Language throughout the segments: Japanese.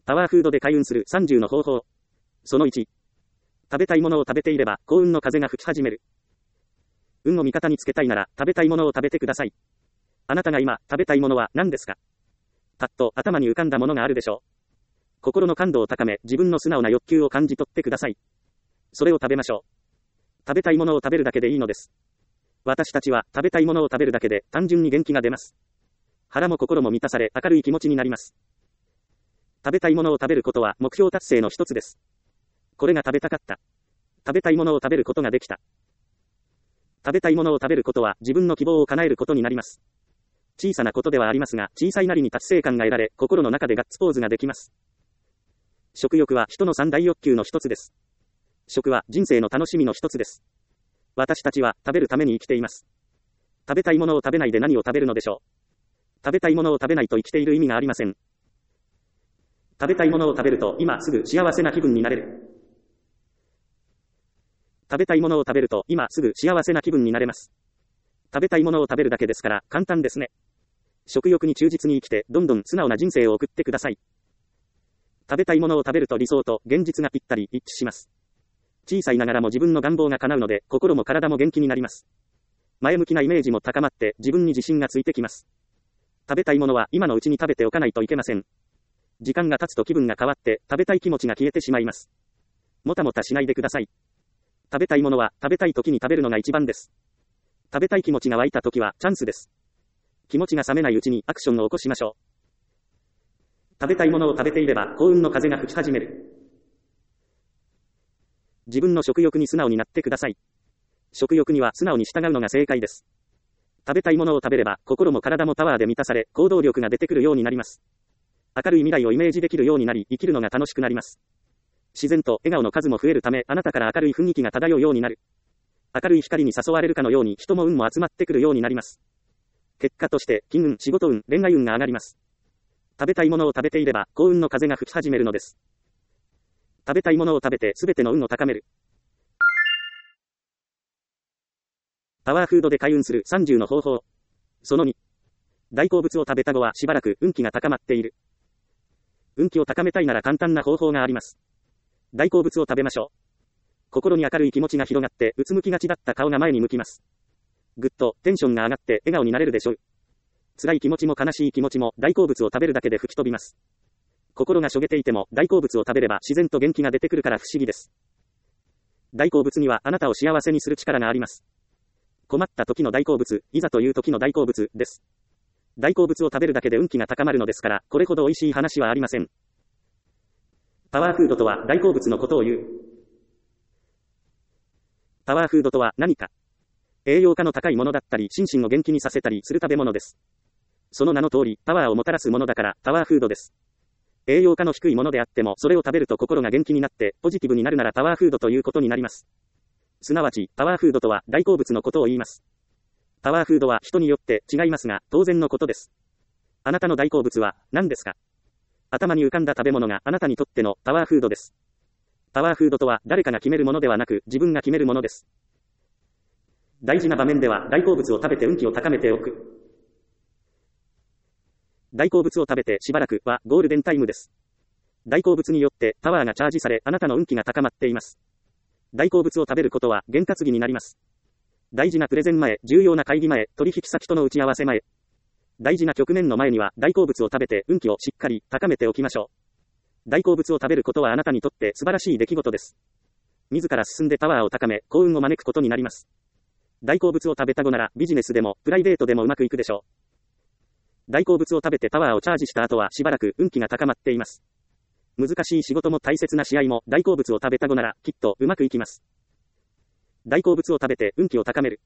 パワーフードで開運する30の方法。その1。食べたいものを食べていれば幸運の風が吹き始める。運を味方につけたいなら食べたいものを食べてください。あなたが今食べたいものは何ですか？パッと頭に浮かんだものがあるでしょう。心の感度を高め、自分の素直な欲求を感じ取ってください。それを食べましょう。食べたいものを食べるだけでいいのです。私たちは食べたいものを食べるだけで単純に元気が出ます。腹も心も満たされ明るい気持ちになります。食べたいものを食べることは目標達成の一つです。これが食べたかった。食べたいものを食べることができた。食べたいものを食べることは自分の希望を叶えることになります。小さなことではありますが、小さいなりに達成感が得られ、心の中でガッツポーズができます。食欲は人の三大欲求の一つです。食は人生の楽しみの一つです。私たちは食べるために生きています。食べたいものを食べないで何を食べるのでしょう。食べたいものを食べないと生きている意味がありません。食べたいものを食べると今すぐ幸せな気分になれる。食べたいものを食べると今すぐ幸せな気分になれます。食べたいものを食べるだけですから簡単ですね。食欲に忠実に生きてどんどん素直な人生を送ってください。食べたいものを食べると理想と現実がぴったり一致します。小さいながらも自分の願望が叶うので心も体も元気になります。前向きなイメージも高まって自分に自信がついてきます。食べたいものは今のうちに食べておかないといけません。時間が経つと気分が変わって食べたい気持ちが消えてしまいます。もたもたしないでください。食べたいものは食べたい時に食べるのが一番です。食べたい気持ちが湧いた時はチャンスです。気持ちが冷めないうちにアクションを起こしましょう。食べたいものを食べていれば幸運の風が吹き始める。自分の食欲に素直になってください。食欲には素直に従うのが正解です。食べたいものを食べれば心も体もパワーで満たされ行動力が出てくるようになります。明るい未来をイメージできるようになり生きるのが楽しくなります。自然と笑顔の数も増えるためあなたから明るい雰囲気が漂うようになる。明るい光に誘われるかのように人も運も集まってくるようになります。結果として金運、仕事運、恋愛運が上がります。食べたいものを食べていれば幸運の風が吹き始めるのです。食べたいものを食べてすべての運を高める。パワーフードで開運する30の方法。その2。大好物を食べた後はしばらく運気が高まっている。運気を高めたいなら簡単な方法があります。大好物を食べましょう。心に明るい気持ちが広がってうつむきがちだった顔が前に向きます。ぐっとテンションが上がって笑顔になれるでしょう。辛い気持ちも悲しい気持ちも大好物を食べるだけで吹き飛びます。心がしょげていても大好物を食べれば自然と元気が出てくるから不思議です。大好物にはあなたを幸せにする力があります。困った時の大好物、いざという時の大好物です。大好物を食べるだけで運気が高まるのですから、これほど美味しい話はありません。パワーフードとは大好物のことを言う。パワーフードとは何か。栄養価の高いものだったり、心身を元気にさせたりする食べ物です。その名の通り、パワーをもたらすものだから、パワーフードです。栄養価の低いものであっても、それを食べると心が元気になって、ポジティブになるならパワーフードということになります。すなわち、パワーフードとは大好物のことを言います。パワーフードは人によって違いますが、当然のことです。あなたの大好物は何ですか？頭に浮かんだ食べ物があなたにとってのパワーフードです。パワーフードとは誰かが決めるものではなく、自分が決めるものです。大事な場面では大好物を食べて運気を高めておく。大好物を食べてしばらくはゴールデンタイムです。大好物によってパワーがチャージされあなたの運気が高まっています。大好物を食べることは験担ぎになります。大事なプレゼン前、重要な会議前、取引先との打ち合わせ前、大事な局面の前には大好物を食べて運気をしっかり高めておきましょう。大好物を食べることはあなたにとって素晴らしい出来事です。自ら進んでパワーを高め幸運を招くことになります。大好物を食べた後ならビジネスでもプライベートでもうまくいくでしょう。大好物を食べてパワーをチャージした後はしばらく運気が高まっています。難しい仕事も大切な試合も大好物を食べた後ならきっとうまくいきます。大好物を食べて運気を高める。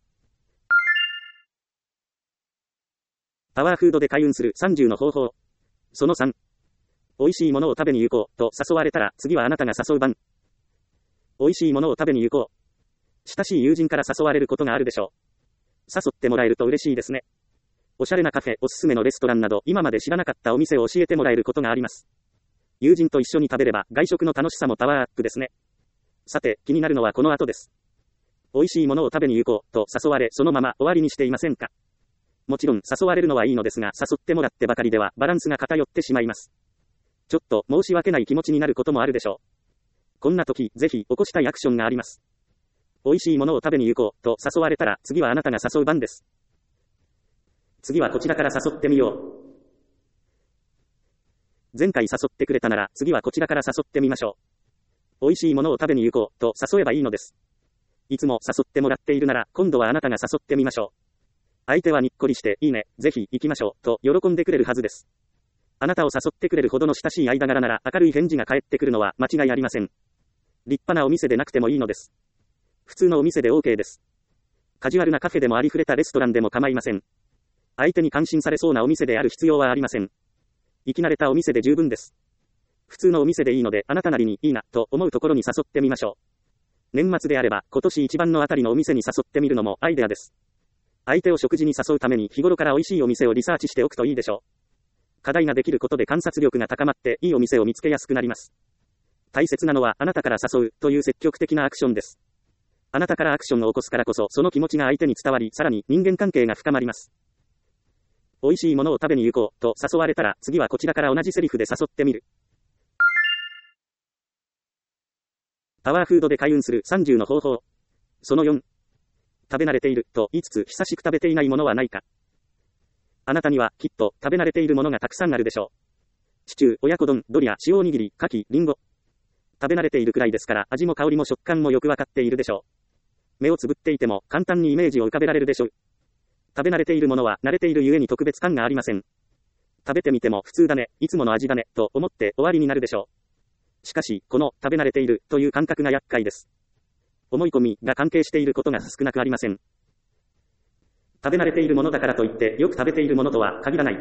パワーフードで開運する30の方法。その3。美味しいものを食べに行こうと誘われたら次はあなたが誘う番。美味しいものを食べに行こう。親しい友人から誘われることがあるでしょう。誘ってもらえると嬉しいですね。おしゃれなカフェ、おすすめのレストランなど今まで知らなかったお店を教えてもらえることがあります。友人と一緒に食べれば外食の楽しさもパワーアップですね。さて、気になるのはこの後です。美味しいものを食べに行こうと誘われそのまま終わりにしていませんか？もちろん誘われるのはいいのですが誘ってもらってばかりではバランスが偏ってしまいます。 ちょっと申し訳ない気持ちになることもあるでしょう。こんな時、ぜひ起こしたいアクションがあります。美味しいものを食べに行こうと誘われたら、次はあなたが誘う番です。次はこちらから誘ってみよう。前回誘ってくれたなら、次はこちらから誘ってみましょう。美味しいものを食べに行こうと誘えばいいのです。いつも誘ってもらっているなら、今度はあなたが誘ってみましょう。相手はにっこりして、いいね、ぜひ行きましょう、と喜んでくれるはずです。あなたを誘ってくれるほどの親しい間柄なら、明るい返事が返ってくるのは間違いありません。立派なお店でなくてもいいのです。普通のお店で OK です。カジュアルなカフェでもありふれたレストランでも構いません。相手に感心されそうなお店である必要はありません。行き慣れたお店で十分です。普通のお店でいいので、あなたなりにいいな、と思うところに誘ってみましょう。年末であれば、今年一番のあたりのお店に誘ってみるのもアイデアです。相手を食事に誘うために日頃から美味しいお店をリサーチしておくといいでしょう。課題ができることで観察力が高まっていいお店を見つけやすくなります。大切なのはあなたから誘うという積極的なアクションです。あなたからアクションを起こすからこそその気持ちが相手に伝わり、さらに人間関係が深まります。美味しいものを食べに行こうと誘われたら、次はこちらから同じセリフで誘ってみる。パワーフードで開運する30の方法。その4。食べ慣れていると言いつつ久しく食べていないものはないか。あなたにはきっと食べ慣れているものがたくさんあるでしょう。シチュー、親子丼、ドリア、塩おにぎり、牡蠣、リンゴ。食べ慣れているくらいですから味も香りも食感もよくわかっているでしょう。目をつぶっていても簡単にイメージを浮かべられるでしょう。食べ慣れているものは慣れているゆえに特別感がありません。食べてみても普通だね、いつもの味だね、と思って終わりになるでしょう。しかし、この食べ慣れているという感覚が厄介です。思い込みが関係していることが少なくありません。食べ慣れているものだからといってよく食べているものとは限らない。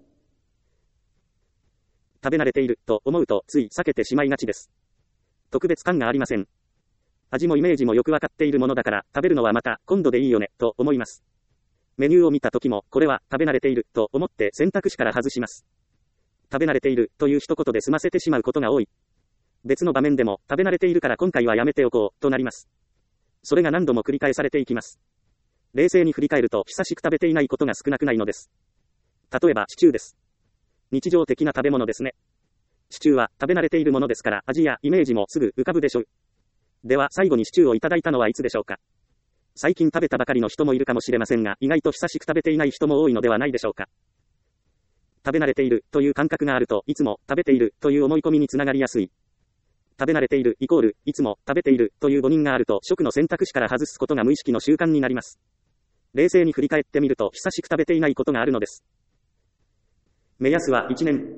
食べ慣れていると思うとつい避けてしまいがちです。特別感がありません。味もイメージもよくわかっているものだから食べるのはまた今度でいいよねと思います。メニューを見た時もこれは食べ慣れていると思って選択肢から外します。食べ慣れているという一言で済ませてしまうことが多い。別の場面でも食べ慣れているから今回はやめておこうとなります。それが何度も繰り返されていきます。冷静に振り返ると久しく食べていないことが少なくないのです。例えばシチューです。日常的な食べ物ですね。シチューは食べ慣れているものですから味やイメージもすぐ浮かぶでしょう。では最後にシチューをいただいたのはいつでしょうか。最近食べたばかりの人もいるかもしれませんが、意外と久しく食べていない人も多いのではないでしょうか。食べ慣れているという感覚があるといつも食べているという思い込みにつながりやすい。食べ慣れているイコールいつも食べているという誤認があると食の選択肢から外すことが無意識の習慣になります。冷静に振り返ってみると久しく食べていないことがあるのです。目安は1年。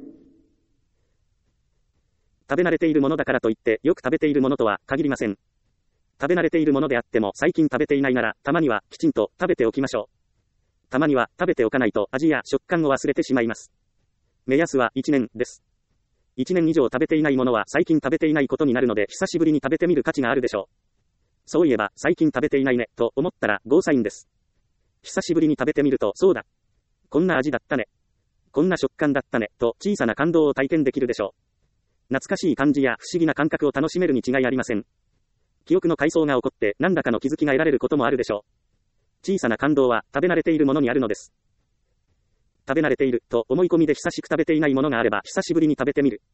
食べ慣れているものだからといってよく食べているものとは限りません。食べ慣れているものであっても最近食べていないならたまにはきちんと食べておきましょう。たまには食べておかないと味や食感を忘れてしまいます。目安は1年です。1年以上食べていないものは最近食べていないことになるので久しぶりに食べてみる価値があるでしょう。そういえば最近食べていないねと思ったらゴーサインです。久しぶりに食べてみるとそうだ。こんな味だったね。こんな食感だったねと小さな感動を体験できるでしょう。懐かしい感じや不思議な感覚を楽しめるに違いありません。記憶の回想が起こって何らかの気づきが得られることもあるでしょう。小さな感動は食べ慣れているものにあるのです。食べ慣れていると思い込みで久しく食べていないものがあれば久しぶりに食べてみる。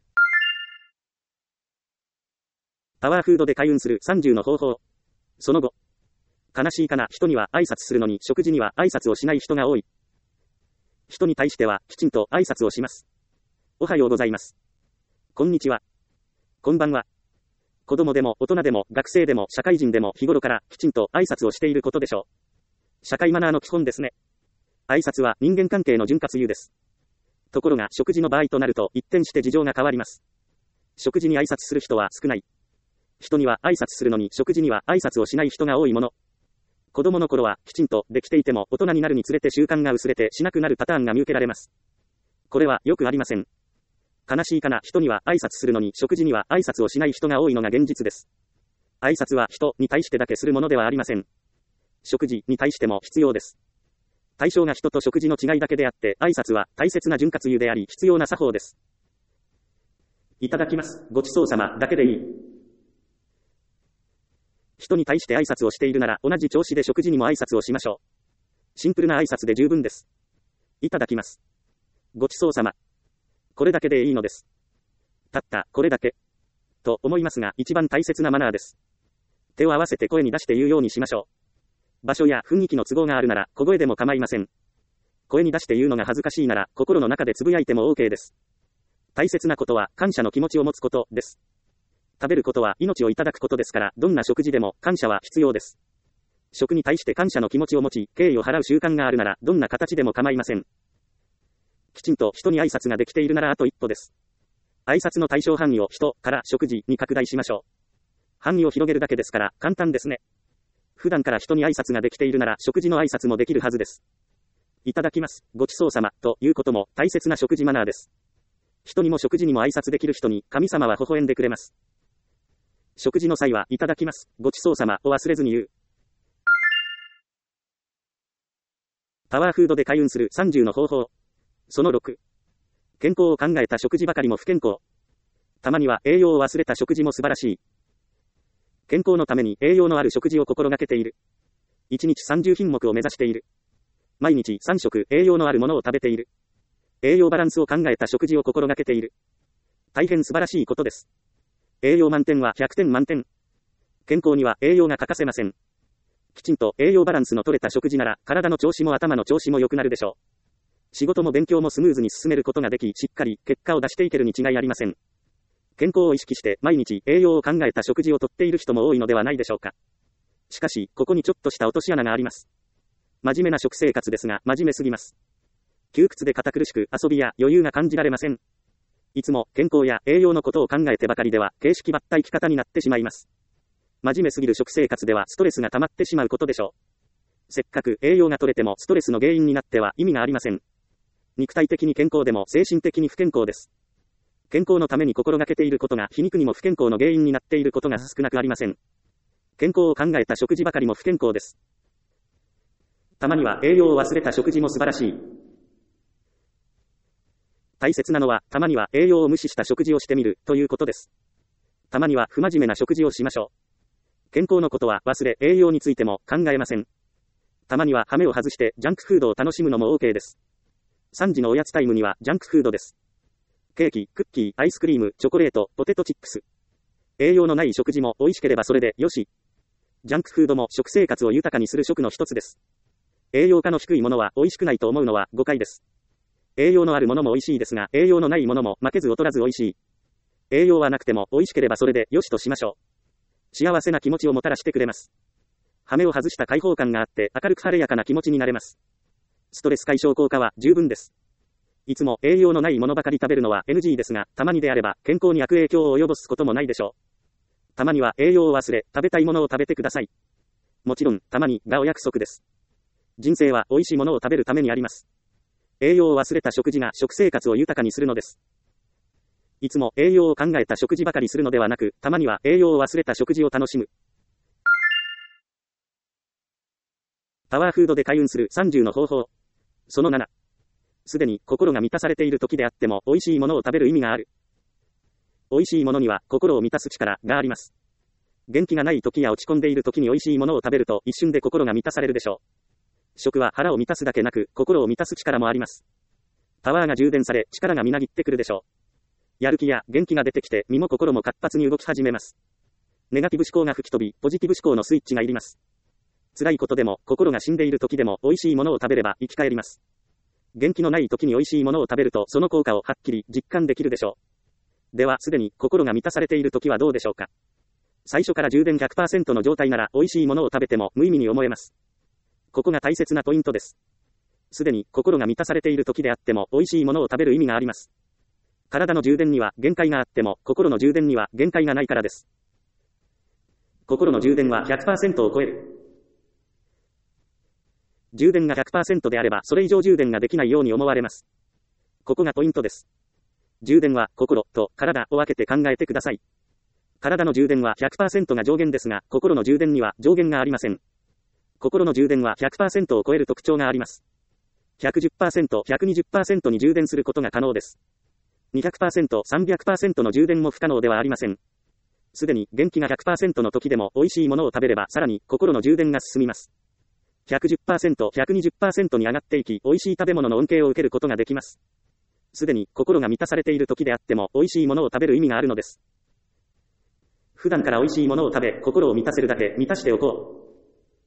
パワーフードで開運する30の方法。その後。悲しいかな、人には挨拶するのに食事には挨拶をしない人が多い。人に対してはきちんと挨拶をします。おはようございます。こんにちは。こんばんは。子供でも大人でも学生でも社会人でも日頃からきちんと挨拶をしていることでしょう。社会マナーの基本ですね。挨拶は人間関係の潤滑油です。ところが食事の場合となると一転して事情が変わります。食事に挨拶する人は少ない。人には挨拶するのに食事には挨拶をしない人が多いもの。子供の頃はきちんとできていても大人になるにつれて習慣が薄れてしなくなるパターンが見受けられます。これはよくありません。悲しいかな、人には挨拶するのに食事には挨拶をしない人が多いのが現実です。挨拶は人に対してだけするものではありません。食事に対しても必要です。対象が人と食事の違いだけであって、挨拶は大切な潤滑油であり必要な作法です。いただきます、ごちそうさまだけでいい。人に対して挨拶をしているなら同じ調子で食事にも挨拶をしましょう。シンプルな挨拶で十分です。いただきます。ごちそうさま。 これだけでいいのです。たったこれだけ。と思いますが、一番大切なマナーです。手を合わせて声に出して言うようにしましょう。場所や雰囲気の都合があるなら、小声でも構いません。声に出して言うのが恥ずかしいなら、心の中でつぶやいても OK です。大切なことは、感謝の気持ちを持つことです。食べることは命をいただくことですから、どんな食事でも感謝は必要です。食に対して感謝の気持ちを持ち、敬意を払う習慣があるなら、どんな形でも構いません。きちんと人に挨拶ができているならあと一歩です。挨拶の対象範囲を人から食事に拡大しましょう。範囲を広げるだけですから簡単ですね。普段から人に挨拶ができているなら食事の挨拶もできるはずです。いただきます、ごちそうさまということも大切な食事マナーです。人にも食事にも挨拶できる人に神様は微笑んでくれます。食事の際はいただきます、ごちそうさまを忘れずに言う。パワーフードで開運する30の方法。その6。健康を考えた食事ばかりも不健康。たまには栄養を忘れた食事も素晴らしい。健康のために栄養のある食事を心がけている。1日30品目を目指している。毎日3食栄養のあるものを食べている。栄養バランスを考えた食事を心がけている。大変素晴らしいことです。栄養満点は100点満点。健康には栄養が欠かせません。きちんと栄養バランスの取れた食事なら、体の調子も頭の調子も良くなるでしょう。仕事も勉強もスムーズに進めることができ、しっかり結果を出していけるに違いありません。健康を意識して毎日栄養を考えた食事をとっている人も多いのではないでしょうか。しかし、ここにちょっとした落とし穴があります。真面目な食生活ですが、真面目すぎます。窮屈で堅苦しく遊びや余裕が感じられません。いつも健康や栄養のことを考えてばかりでは、形式ばった生き方になってしまいます。真面目すぎる食生活ではストレスが溜まってしまうことでしょう。せっかく栄養が取れてもストレスの原因になっては意味がありません。肉体的に健康でも精神的に不健康です。健康のために心がけていることが皮肉にも不健康の原因になっていることが少なくありません。健康を考えた食事ばかりも不健康です。たまには栄養を忘れた食事も素晴らしい。大切なのは、たまには栄養を無視した食事をしてみるということです。たまには不真面目な食事をしましょう。健康のことは忘れ、栄養についても考えません。たまには羽目を外してジャンクフードを楽しむのも OK です。3時のおやつタイムにはジャンクフードです。ケーキ、クッキー、アイスクリーム、チョコレート、ポテトチップス。栄養のない食事も美味しければそれでよし。ジャンクフードも食生活を豊かにする食の一つです。栄養価の低いものは美味しくないと思うのは誤解です。栄養のあるものも美味しいですが、栄養のないものも負けず劣らず美味しい。栄養はなくても美味しければそれでよしとしましょう。幸せな気持ちをもたらしてくれます。羽目を外した開放感があって明るく晴れやかな気持ちになれます。ストレス解消効果は十分です。いつも栄養のないものばかり食べるのは NG ですが、たまにであれば健康に悪影響を及ぼすこともないでしょう。たまには栄養を忘れ、食べたいものを食べてください。もちろん、たまにがお約束です。人生は美味しいものを食べるためにあります。栄養を忘れた食事が食生活を豊かにするのです。いつも栄養を考えた食事ばかりするのではなく、たまには栄養を忘れた食事を楽しむ。パワーフードで開運する30の方法。その7。すでに心が満たされている時であっても美味しいものを食べる意味がある。美味しいものには心を満たす力があります。元気がない時や落ち込んでいる時に美味しいものを食べると一瞬で心が満たされるでしょう。食は腹を満たすだけなく心を満たす力もあります。パワーが充電され力がみなぎってくるでしょう。やる気や元気が出てきて身も心も活発に動き始めます。ネガティブ思考が吹き飛びポジティブ思考のスイッチがいります。辛いことでも心が死んでいる時でも美味しいものを食べれば生き返ります。元気のない時に美味しいものを食べるとその効果をはっきり実感できるでしょう。ではすでに心が満たされている時はどうでしょうか。最初から充電 100% の状態なら美味しいものを食べても無意味に思えます。ここが大切なポイントです。すでに心が満たされている時であっても美味しいものを食べる意味があります。体の充電には限界があっても心の充電には限界がないからです。心の充電は 100% を超える。充電が 100% であればそれ以上充電ができないように思われます。ここがポイントです。充電は心と体を分けて考えてください。体の充電は 100% が上限ですが、心の充電には上限がありません。心の充電は 100% を超える特徴があります。110%、120% に充電することが可能です。200%、300% の充電も不可能ではありません。すでに元気が 100% の時でも美味しいものを食べればさらに心の充電が進みます。110%、120% に上がっていき、美味しい食べ物の恩恵を受けることができます。 すでに心が満たされている時であっても美味しいものを食べる意味があるのです。普段から美味しいものを食べ、心を満たせるだけ満たしておこう。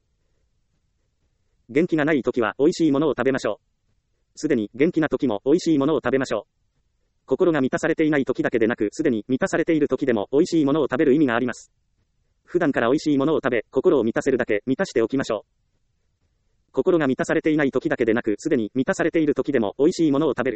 元気がない時は美味しいものを食べましょう。すでに元気な時も美味しいものを食べましょう。心が満たされていない時だけでなく、すでに満たされている時でも美味しいものを食べる意味があります。普段から美味しいものを食べ、心を満たせるだけ満たしておきましょう。心が満たされていない時だけでなく、すでに満たされている時でも美味しいものを食べる。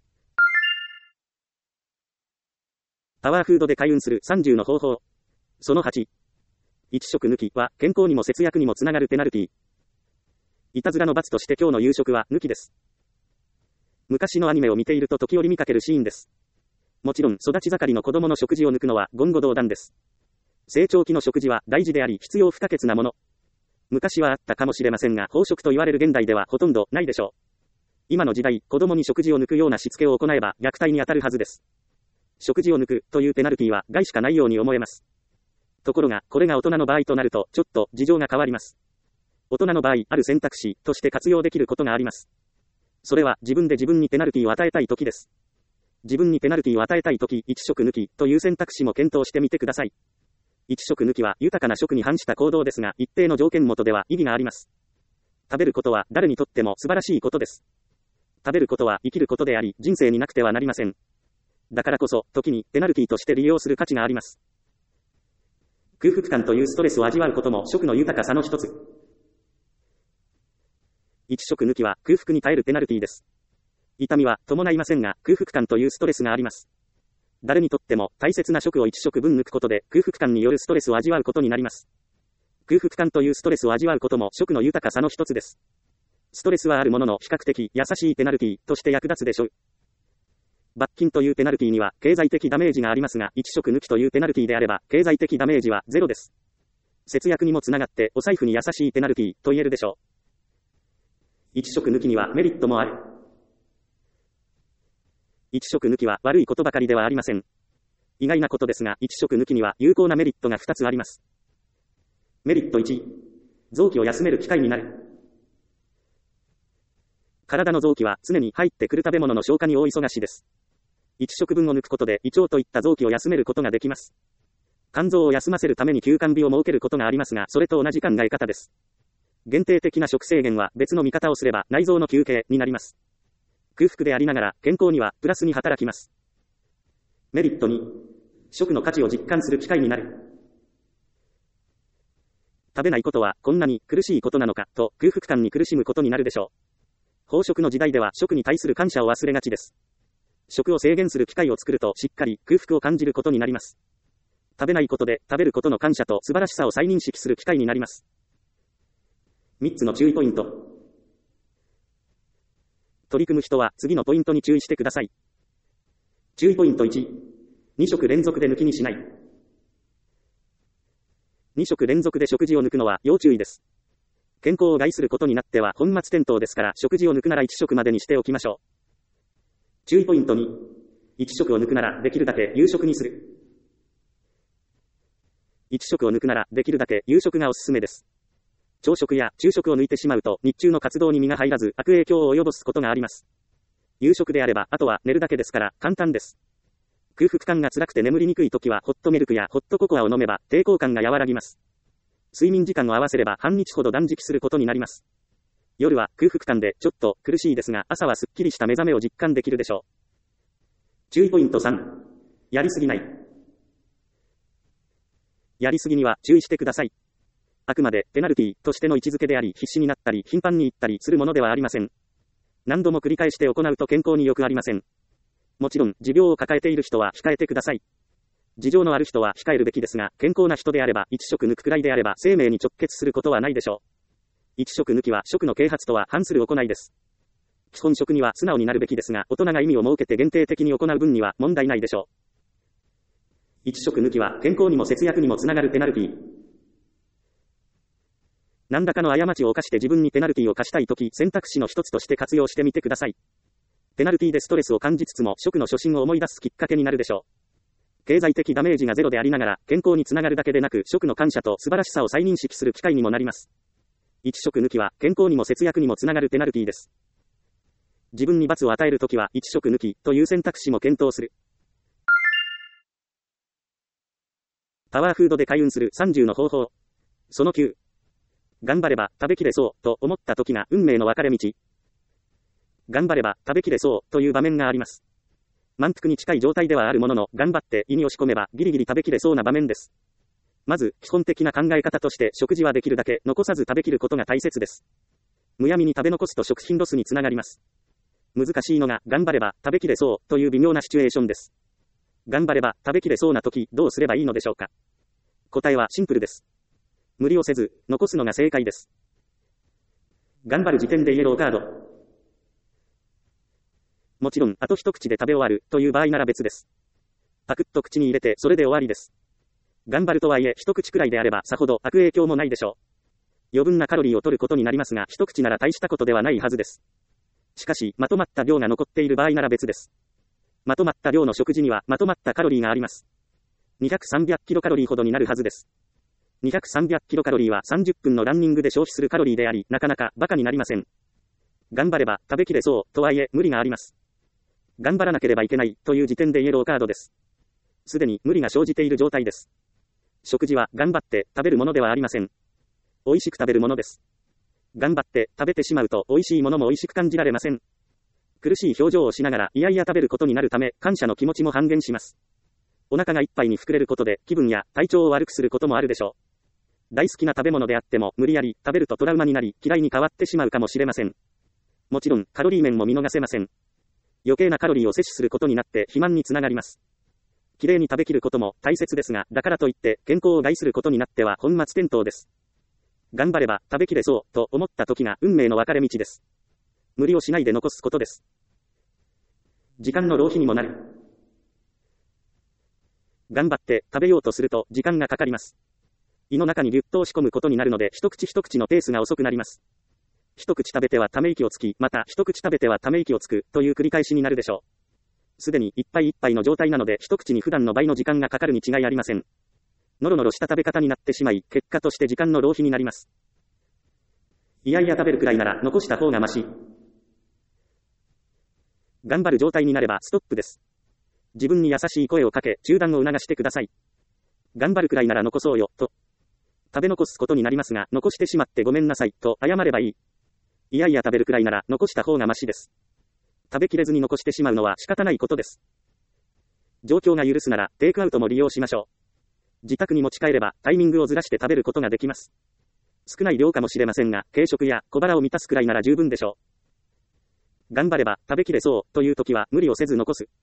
パワーフードで開運する30の方法。その8。1食抜きは健康にも節約にもつながるペナルティ。いたずらの罰として今日の夕食は抜きです。昔のアニメを見ていると時折見かけるシーンです。もちろん育ち盛りの子供の食事を抜くのは言語道断です。成長期の食事は大事であり必要不可欠なもの。昔はあったかもしれませんが、飽食と言われる現代ではほとんどないでしょう。今の時代、子供に食事を抜くようなしつけを行えば虐待に当たるはずです。食事を抜くというペナルティは害しかないように思えます。ところが、これが大人の場合となると、ちょっと事情が変わります。大人の場合、ある選択肢として活用できることがあります。それは自分で自分にペナルティを与えたいときです。自分にペナルティを与えたいとき、1食抜きという選択肢も検討してみてください。1食抜きは豊かな食に反した行動ですが、一定の条件元では意義があります。食べることは誰にとっても素晴らしいことです。食べることは生きることであり、人生になくてはなりません。だからこそ、時にペナルティとして利用する価値があります。空腹感というストレスを味わうことも食の豊かさの一つ。1食抜きは空腹に耐えるペナルティです。痛みは伴いませんが、空腹感というストレスがあります。誰にとっても大切な食を1食分抜くことで空腹感によるストレスを味わうことになります。空腹感というストレスを味わうことも食の豊かさの一つです。ストレスはあるものの比較的優しいペナルティとして役立つでしょう。罰金というペナルティには経済的ダメージがありますが、1食抜きというペナルティであれば経済的ダメージはゼロです。節約にもつながってお財布に優しいペナルティと言えるでしょう。1食抜きにはメリットもある。1食抜きは悪いことばかりではありません。意外なことですが、1食抜きには有効なメリットが2つあります。メリット1、臓器を休める機会になる。体の臓器は常に入ってくる食べ物の消化に大忙しです。1食分を抜くことで胃腸といった臓器を休めることができます。肝臓を休ませるために休肝日を設けることがありますが、それと同じ考え方です。限定的な食制限は別の見方をすれば内臓の休憩になります。空腹でありながら健康にはプラスに働きます。メリット2、食の価値を実感する機会になる。食べないことはこんなに苦しいことなのかと空腹感に苦しむことになるでしょう。飽食の時代では食に対する感謝を忘れがちです。食を制限する機会を作るとしっかり空腹を感じることになります。食べないことで食べることの感謝と素晴らしさを再認識する機会になります。3つの注意ポイント。取り組む人は次のポイントに注意してください。注意ポイント1、2食連続で抜きにしない。2食連続で食事を抜くのは要注意です。健康を害することになっては本末転倒ですから、食事を抜くなら1食までにしておきましょう。注意ポイント2、1食を抜くならできるだけ夕食にする。1食を抜くならできるだけ夕食がおすすめです。朝食や昼食を抜いてしまうと日中の活動に身が入らず悪影響を及ぼすことがあります。夕食であればあとは寝るだけですから簡単です。空腹感が辛くて眠りにくい時はホットミルクやホットココアを飲めば抵抗感が和らぎます。睡眠時間を合わせれば半日ほど断食することになります。夜は空腹感でちょっと苦しいですが、朝はすっきりした目覚めを実感できるでしょう。注意ポイント3、やりすぎない。やりすぎには注意してください。あくまでペナルティとしての位置づけであり、必死になったり頻繁に言ったりするものではありません。何度も繰り返して行うと健康に良くありません。もちろん持病を抱えている人は控えてください。事情のある人は控えるべきですが、健康な人であれば1食抜くくらいであれば生命に直結することはないでしょう。1食抜きは食の啓発とは反する行いです。基本食には素直になるべきですが、大人が意味を設けて限定的に行う分には問題ないでしょう。1食抜きは健康にも節約にもつながるペナルティ。何らかの過ちを犯して自分にペナルティを課したいとき、選択肢の一つとして活用してみてください。ペナルティでストレスを感じつつも食の初心を思い出すきっかけになるでしょう。経済的ダメージがゼロでありながら健康につながるだけでなく、食の感謝と素晴らしさを再認識する機会にもなります。1食抜きは健康にも節約にもつながるペナルティです。 自分に罰を与えるときは1食抜きという選択肢も検討する。パワーフードで開運する30の方法。その9。頑張れば食べきれそうと思った時が運命の分かれ道。頑張れば食べきれそうという場面があります。満腹に近い状態ではあるものの、頑張って胃に押し込めばギリギリ食べきれそうな場面です。まず、基本的な考え方として食事はできるだけ残さず食べきることが大切です。むやみに食べ残すと食品ロスにつながります。難しいのが、頑張れば食べきれそうという微妙なシチュエーションです。頑張れば食べきれそうな時、どうすればいいのでしょうか。答えはシンプルです。無理をせず、残すのが正解です。頑張る時点でイエローカード。もちろん、あと一口で食べ終わるという場合なら別です。パクッと口に入れてそれで終わりです。頑張るとはいえ、一口くらいであればさほど悪影響もないでしょう。余分なカロリーを取ることになりますが、一口なら大したことではないはずです。しかし、まとまった量が残っている場合なら別です。まとまった量の食事にはまとまったカロリーがあります。200、300キロカロリーほどになるはずです。200、300キロカロリーは30分のランニングで消費するカロリーであり、なかなかバカになりません。頑張れば食べきれそうとはいえ無理があります。頑張らなければいけないという時点でイエローカードです。すでに無理が生じている状態です。食事は頑張って食べるものではありません。美味しく食べるものです。頑張って食べてしまうと美味しいものも美味しく感じられません。苦しい表情をしながらいやいや食べることになるため、感謝の気持ちも半減します。お腹がいっぱいに膨れることで気分や体調を悪くすることもあるでしょう。大好きな食べ物であっても無理やり食べるとトラウマになり嫌いに変わってしまうかもしれません。もちろんカロリー面も見逃せません。余計なカロリーを摂取することになって肥満につながります。きれいに食べきることも大切ですが、だからといって健康を害することになっては本末転倒です。頑張れば食べきれそうと思った時が運命の分かれ道です。無理をしないで残すことです。時間の浪費にもなる。頑張って食べようとすると時間がかかります。胃の中にぎゅっと押し込むことになるので、一口一口のペースが遅くなります。一口食べてはため息をつき、また一口食べてはため息をつくという繰り返しになるでしょう。すでにいっぱいいっぱいの状態なので、一口に普段の倍の時間がかかるに違いありません。のろのろした食べ方になってしまい、結果として時間の浪費になります。いやいや食べるくらいなら残した方がマシ。頑張る状態になればストップです。自分に優しい声をかけ、中断を促してください。頑張るくらいなら残そうよ、と。食べ残すことになりますが、残してしまってごめんなさい、と謝ればいい。いやいや食べるくらいなら残した方がマシです。食べきれずに残してしまうのは仕方ないことです。状況が許すならテイクアウトも利用しましょう。自宅に持ち帰ればタイミングをずらして食べることができます。少ない量かもしれませんが、軽食や小腹を満たすくらいなら十分でしょう。頑張れば食べきれそうという時は無理をせず残す。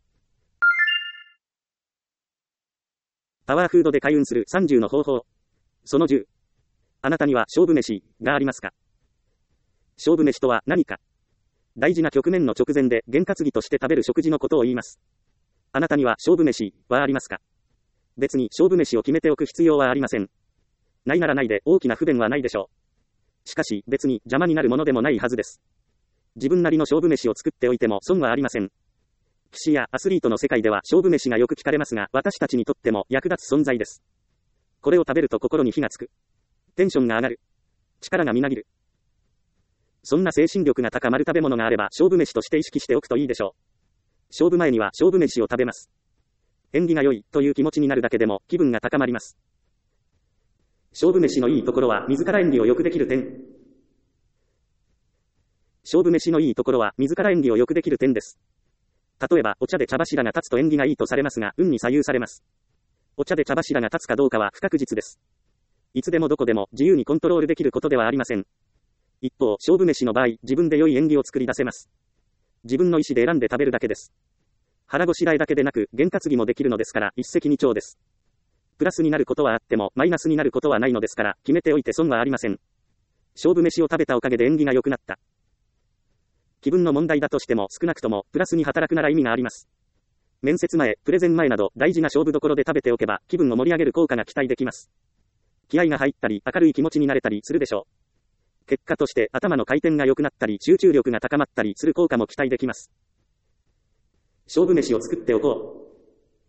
パワーフードで開運する30の方法。その10。あなたには勝負飯がありますか？勝負飯とは何か。大事な局面の直前で験担ぎとして食べる食事のことを言います。あなたには勝負飯はありますか？別に勝負飯を決めておく必要はありません。ないならないで大きな不便はないでしょう。しかし別に邪魔になるものでもないはずです。自分なりの勝負飯を作っておいても損はありません。棋士やアスリートの世界では勝負飯がよく聞かれますが、私たちにとっても役立つ存在です。これを食べると心に火がつく。テンションが上がる。力がみなぎる。そんな精神力が高まる食べ物があれば勝負飯として意識しておくといいでしょう。勝負前には勝負飯を食べます。縁起が良いという気持ちになるだけでも気分が高まります。勝負飯のいいところは自ら縁起を良くできる点。勝負飯のいいところは自ら縁起を良くできる点です。例えばお茶で茶柱が立つと縁起がいいとされますが、運に左右されます。お茶で茶柱が立つかどうかは不確実です。いつでもどこでも自由にコントロールできることではありません。一方、勝負飯の場合、自分で良い縁起を作り出せます。自分の意思で選んで食べるだけです。腹ごしらえだけでなく、験担ぎもできるのですから、一石二鳥です。プラスになることはあっても、マイナスになることはないのですから、決めておいて損はありません。勝負飯を食べたおかげで縁起が良くなった。気分の問題だとしても、少なくとも、プラスに働くなら意味があります。面接前、プレゼン前など、大事な勝負どころで食べておけば、気分を盛り上げる効果が期待できます。気合が入ったり、明るい気持ちになれたりするでしょう。結果として頭の回転が良くなったり集中力が高まったりする効果も期待できます。勝負飯を作っておこう。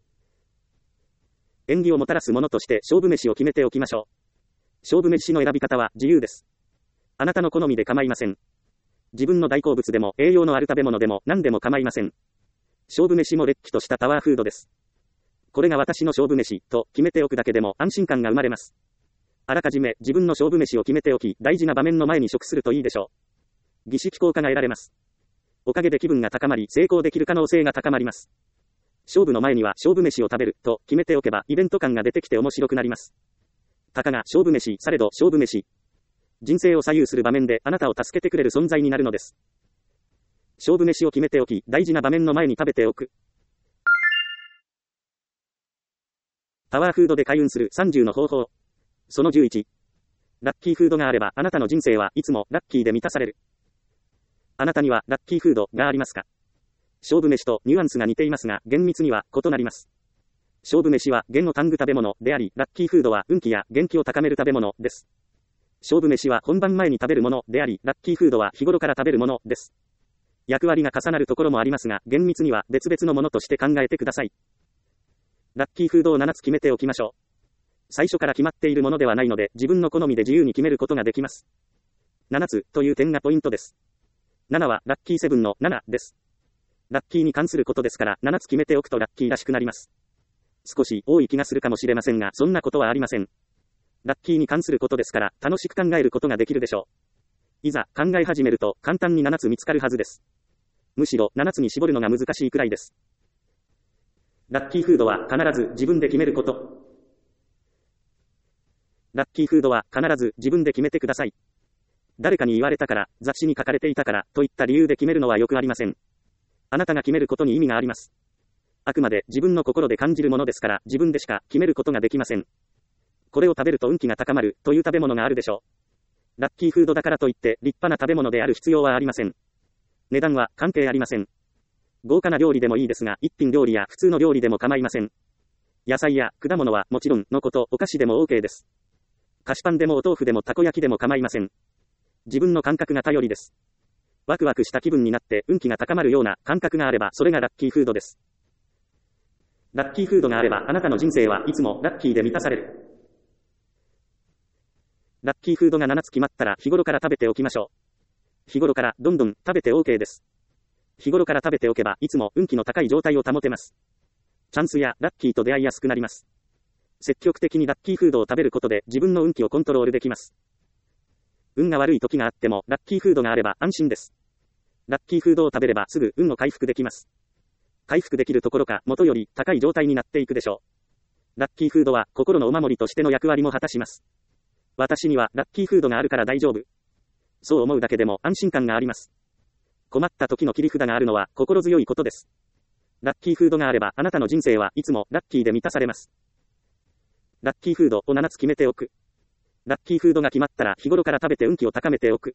縁起をもたらすものとして勝負飯を決めておきましょう。勝負飯の選び方は自由です。あなたの好みで構いません。 自分の大好物でも栄養のある食べ物でも何でも構いません。勝負飯もれっきとしたパワーフードです。これが私の勝負飯と決めておくだけでも安心感が生まれます。あらかじめ自分の勝負飯を決めておき、大事な場面の前に食するといいでしょう。儀式効果が得られます。おかげで気分が高まり、成功できる可能性が高まります。勝負の前には勝負飯を食べると決めておけばイベント感が出てきて面白くなります。たかが勝負飯、されど勝負飯。人生を左右する場面であなたを助けてくれる存在になるのです。勝負飯を決めておき、大事な場面の前に食べておく。パワーフードで開運する30の方法。その11。ラッキーフードがあればあなたの人生はいつもラッキーで満たされる。あなたにはラッキーフードがありますか？勝負飯とニュアンスが似ていますが、厳密には異なります。勝負飯は元を単ぐ食べ物であり、ラッキーフードは運気や元気を高める食べ物です。勝負飯は本番前に食べるものであり、ラッキーフードは日頃から食べるものです。役割が重なるところもありますが、厳密には別々のものとして考えてください。ラッキーフードを7つ決めておきましょう。最初から決まっているものではないので、自分の好みで自由に決めることができます。7つという点がポイントです。7はラッキー7の7です。ラッキーに関することですから、7つ決めておくとラッキーらしくなります。少し多い気がするかもしれませんが、そんなことはありません。ラッキーに関することですから、楽しく考えることができるでしょう。いざ考え始めると、簡単に7つ見つかるはずです。むしろ7つに絞るのが難しいくらいです。ラッキーフードは必ず自分で決めること。ラッキーフードは必ず自分で決めてください。誰かに言われたから、雑誌に書かれていたから、といった理由で決めるのはよくありません。あなたが決めることに意味があります。あくまで自分の心で感じるものですから、自分でしか決めることができません。これを食べると運気が高まる、という食べ物があるでしょう。ラッキーフードだからといって、立派な食べ物である必要はありません。値段は関係ありません。豪華な料理でもいいですが、一品料理や普通の料理でも構いません。野菜や果物はもちろんのこと、お菓子でも OK です。菓子パンでもお豆腐でもたこ焼きでも構いません。自分の感覚が頼りです。ワクワクした気分になって運気が高まるような感覚があれば、それがラッキーフードです。ラッキーフードがあれば、あなたの人生はいつもラッキーで満たされる。ラッキーフードが7つ決まったら、日頃から食べておきましょう。日頃からどんどん食べて OK です。日頃から食べておけば、いつも運気の高い状態を保てます。チャンスやラッキーと出会いやすくなります。積極的にラッキーフードを食べることで自分の運気をコントロールできます。運が悪い時があっても、ラッキーフードがあれば安心です。ラッキーフードを食べればすぐ運を回復できます。回復できるところか、元より高い状態になっていくでしょう。ラッキーフードは心のお守りとしての役割も果たします。私にはラッキーフードがあるから大丈夫。そう思うだけでも安心感があります。困った時の切り札があるのは心強いことです。ラッキーフードがあればあなたの人生はいつもラッキーで満たされます。ラッキーフードを7つ決めておく。ラッキーフードが決まったら日頃から食べて運気を高めておく。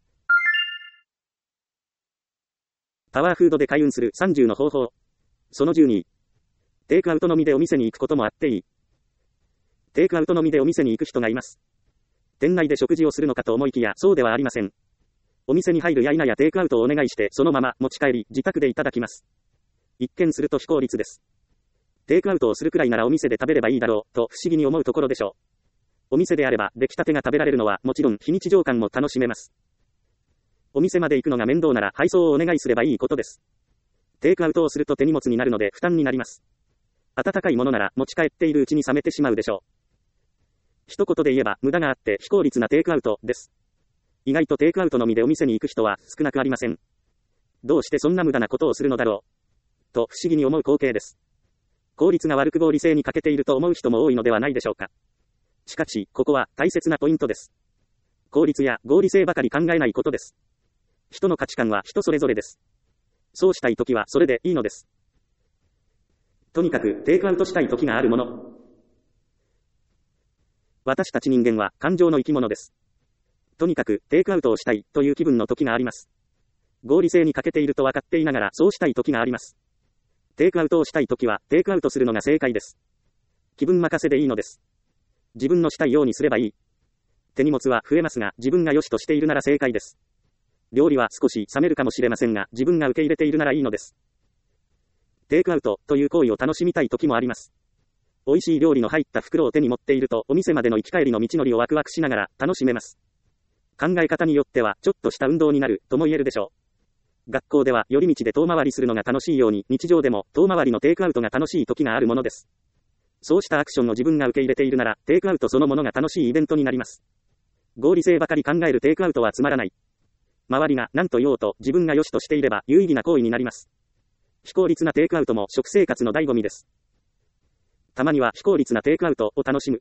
パワーフードで開運する30の方法。その12。テイクアウトのみでお店に行くこともあっていい。テイクアウトのみでお店に行く人がいます。店内で食事をするのかと思いきや、そうではありません。お店に入るや否やテイクアウトをお願いして、そのまま持ち帰り、自宅でいただきます。一見すると非効率です。テイクアウトをするくらいならお店で食べればいいだろう、と不思議に思うところでしょう。お店であれば、出来たてが食べられるのはもちろん非日常感も楽しめます。お店まで行くのが面倒なら配送をお願いすればいいことです。テイクアウトをすると手荷物になるので負担になります。温かいものなら持ち帰っているうちに冷めてしまうでしょう。一言で言えば無駄があって非効率なテイクアウトです。意外とテイクアウトのみでお店に行く人は少なくありません。どうしてそんな無駄なことをするのだろう、と不思議に思う光景です。効率が悪く合理性に欠けていると思う人も多いのではないでしょうか。しかし、ここは大切なポイントです。効率や合理性ばかり考えないことです。人の価値観は人それぞれです。そうしたいときはそれでいいのです。とにかくテイクアウトしたいときがあるもの。私たち人間は感情の生き物です。とにかくテイクアウトをしたいという気分の時があります。合理性に欠けていると分かっていながらそうしたい時があります。テイクアウトをしたい時はテイクアウトするのが正解です。気分任せでいいのです。自分のしたいようにすればいい。手荷物は増えますが自分が良しとしているなら正解です。料理は少し冷めるかもしれませんが自分が受け入れているならいいのです。テイクアウトという行為を楽しみたい時もあります。美味しい料理の入った袋を手に持っているとお店までの行き帰りの道のりをワクワクしながら楽しめます。 考え方によっては、ちょっとした運動になる、とも言えるでしょう。学校では、寄り道で遠回りするのが楽しいように、日常でも、遠回りのテイクアウトが楽しい時があるものです。そうしたアクションを自分が受け入れているなら、テイクアウトそのものが楽しいイベントになります。合理性ばかり考えるテイクアウトはつまらない。周りが何と言おうと、自分が良しとしていれば、有意義な行為になります。非効率なテイクアウトも食生活の醍醐味です。たまには非効率なテイクアウトを楽しむ。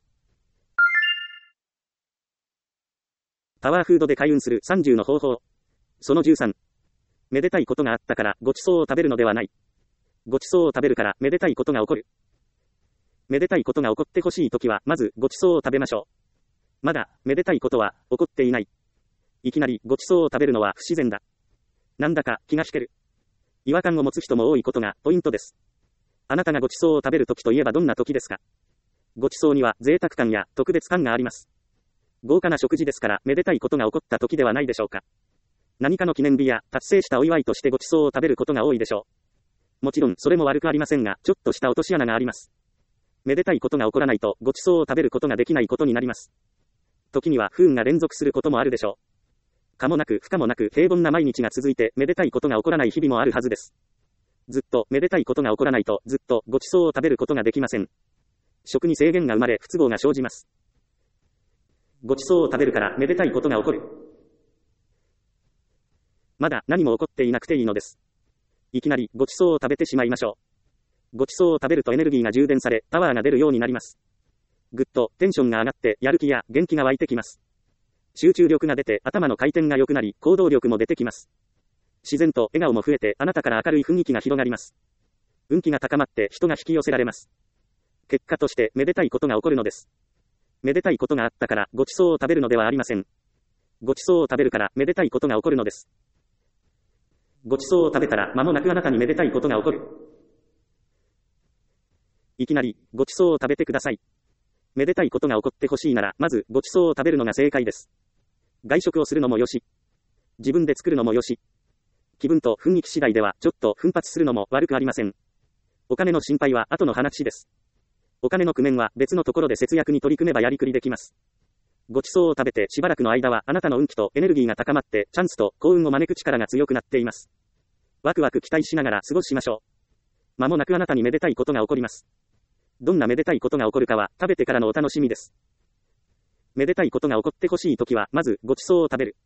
パワーフードで開運する30の方法。その13。めでたいことがあったからごちそうを食べるのではない。ごちそうを食べるからめでたいことが起こる。めでたいことが起こってほしいときはまずごちそうを食べましょう。まだめでたいことは起こっていない。いきなりごちそうを食べるのは不自然だ。なんだか気が引ける。違和感を持つ人も多いことがポイントです。あなたがごちそうを食べるときといえばどんなときですか？ごちそうには贅沢感や特別感があります。豪華な食事ですからめでたいことが起こったときではないでしょうか。何かの記念日や達成したお祝いとしてごちそうを食べることが多いでしょう。もちろんそれも悪くありませんが、ちょっとした落とし穴があります。めでたいことが起こらないとごちそうを食べることができないことになります。時には不運が連続することもあるでしょう。可もなく不可もなく平凡な毎日が続いてめでたいことが起こらない日々もあるはずです。ずっとめでたいことが起こらないとずっとごちそうを食べることができません。食に制限が生まれ不都合が生じます。ごちそうを食べるからめでたいことが起こる。まだ何も起こっていなくていいのです。いきなりごちそうを食べてしまいましょう。ごちそうを食べるとエネルギーが充電されパワーが出るようになります。ぐっとテンションが上がってやる気や元気が湧いてきます。集中力が出て頭の回転が良くなり行動力も出てきます。自然と笑顔も増えてあなたから明るい雰囲気が広がります。運気が高まって人が引き寄せられます。結果としてめでたいことが起こるのです。めでたいことがあったからごちそうを食べるのではありません。ごちそうを食べるからめでたいことが起こるのです。ごちそうを食べたら間もなくあなたにめでたいことが起こる。いきなりごちそうを食べてください。めでたいことが起こってほしいならまずごちそうを食べるのが正解です。外食をするのもよし、自分で作るのもよし、気分と雰囲気次第ではちょっと奮発するのも悪くありません。お金の心配は後の話です。お金の工面は別のところで節約に取り組めばやりくりできます。ごちそうを食べてしばらくの間はあなたの運気とエネルギーが高まってチャンスと幸運を招く力が強くなっています。ワクワク期待しながら過ごしましょう。間もなくあなたにめでたいことが起こります。どんなめでたいことが起こるかは食べてからのお楽しみです。めでたいことが起こってほしいときはまずごちそうを食べる。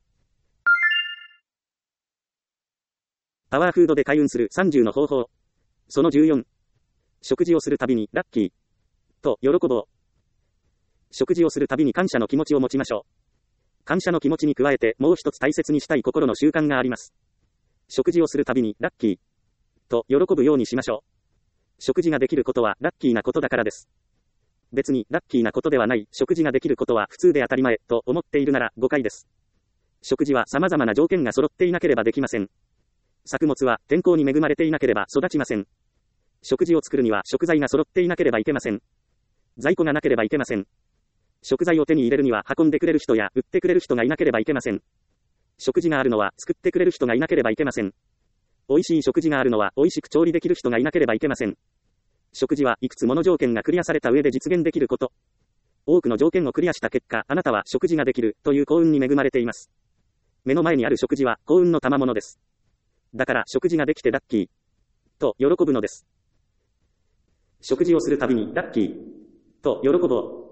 パワーフードで開運する30の方法。その14。食事をするたびにラッキーと喜ぼう。食事をするたびに感謝の気持ちを持ちましょう。感謝の気持ちに加えてもう一つ大切にしたい心の習慣があります。食事をするたびにラッキーと喜ぶようにしましょう。食事ができることはラッキーなことだからです。別にラッキーなことではない食事ができることは普通で当たり前と思っているなら誤解です。食事は様々な条件が揃っていなければできません。作物は天候に恵まれていなければ育ちません。食事を作るには食材が揃っていなければいけません。在庫がなければいけません。食材を手に入れるには運んでくれる人や売ってくれる人がいなければいけません。食事があるのは作ってくれる人がいなければいけません。美味しい食事があるのは美味しく調理できる人がいなければいけません。食事はいくつもの条件がクリアされた上で実現できること。多くの条件をクリアした結果、あなたは食事ができるという幸運に恵まれています。目の前にある食事は幸運の賜物です。だから食事ができてラッキーと喜ぶのです。食事をするたびにラッキーと喜ぼう。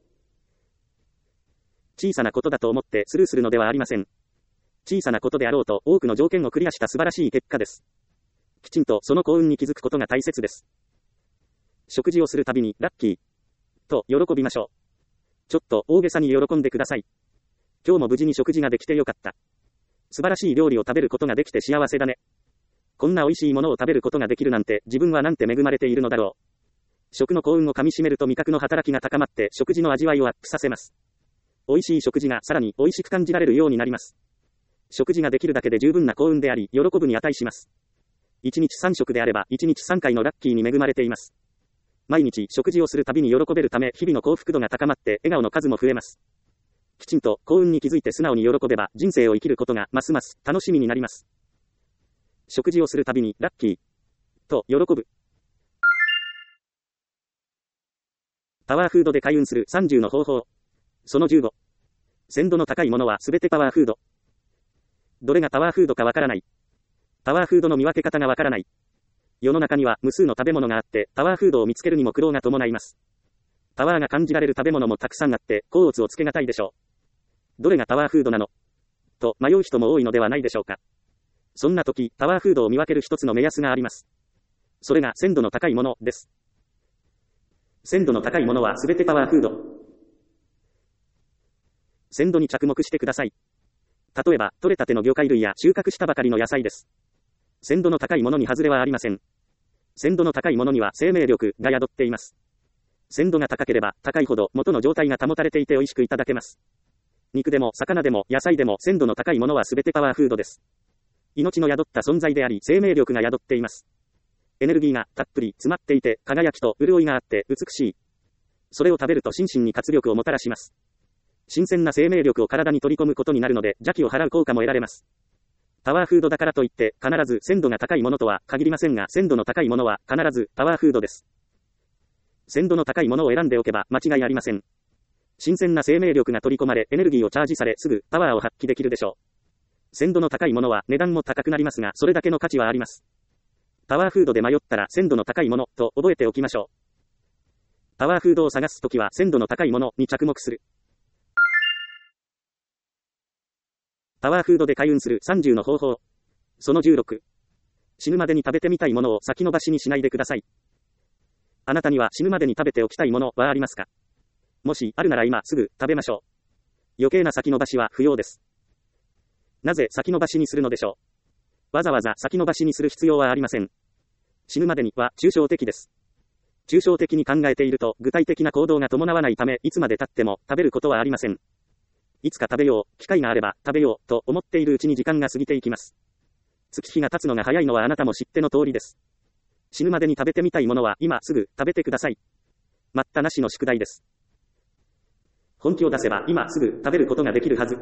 小さなことだと思ってスルーするのではありません。小さなことであろうと多くの条件をクリアした素晴らしい結果です。きちんとその幸運に気づくことが大切です。食事をするたびにラッキーと喜びましょう。ちょっと大げさに喜んでください。今日も無事に食事ができてよかった。素晴らしい料理を食べることができて幸せだね。こんな美味しいものを食べることができるなんて自分はなんて恵まれているのだろう。食の幸運をかみしめると味覚の働きが高まって食事の味わいをアップさせます。美味しい食事がさらに美味しく感じられるようになります。食事ができるだけで十分な幸運であり、喜ぶに値します。1日3食であれば1日3回のラッキーに恵まれています。毎日食事をするたびに喜べるため日々の幸福度が高まって笑顔の数も増えます。きちんと幸運に気づいて素直に喜べば人生を生きることがますます楽しみになります。食事をするたびにラッキーと喜ぶ。パワーフードで開運する30の方法。その15。 鮮度の高いものはすべてパワーフード。どれがパワーフードかわからない。パワーフードの見分け方がわからない。世の中には無数の食べ物があって、パワーフードを見つけるにも苦労が伴います。パワーが感じられる食べ物もたくさんあって、甲乙をつけがたいでしょう。どれがパワーフードなのと迷う人も多いのではないでしょうか。そんな時、パワーフードを見分ける一つの目安があります。それが鮮度の高いものです。鮮度の高いものはすべてパワーフード。鮮度に着目してください。例えば、取れたての魚介類や収穫したばかりの野菜です。鮮度の高いものに外れはありません。鮮度の高いものには生命力が宿っています。鮮度が高ければ高いほど元の状態が保たれていて美味しくいただけます。肉でも魚でも野菜でも鮮度の高いものはすべてパワーフードです。命の宿った存在であり生命力が宿っています。エネルギーがたっぷり詰まっていて輝きと潤いがあって美しい。それを食べると心身に活力をもたらします。新鮮な生命力を体に取り込むことになるので邪気を払う効果も得られます。パワーフードだからといって必ず鮮度が高いものとは限りませんが鮮度の高いものは必ずパワーフードです。鮮度の高いものを選んでおけば間違いありません。新鮮な生命力が取り込まれエネルギーをチャージされすぐパワーを発揮できるでしょう。鮮度の高いものは値段も高くなりますがそれだけの価値はあります。パワーフードで迷ったら鮮度の高いものと覚えておきましょう。パワーフードを探すときは鮮度の高いものに着目する。パワーフードで開運する30の方法。その16。死ぬまでに食べてみたいものを先延ばしにしないでください。あなたには死ぬまでに食べておきたいものはありますか？もしあるなら今すぐ食べましょう。余計な先延ばしは不要です。なぜ先延ばしにするのでしょう。わざわざ先延ばしにする必要はありません。死ぬまでには抽象的です。抽象的に考えていると具体的な行動が伴わないためいつまで経っても食べることはありません。いつか食べよう、機会があれば食べようと思っているうちに時間が過ぎていきます。月日が経つのが早いのはあなたも知っての通りです。死ぬまでに食べてみたいものは今すぐ食べてください。待ったなしの宿題です。本気を出せば今すぐ食べることができるはず。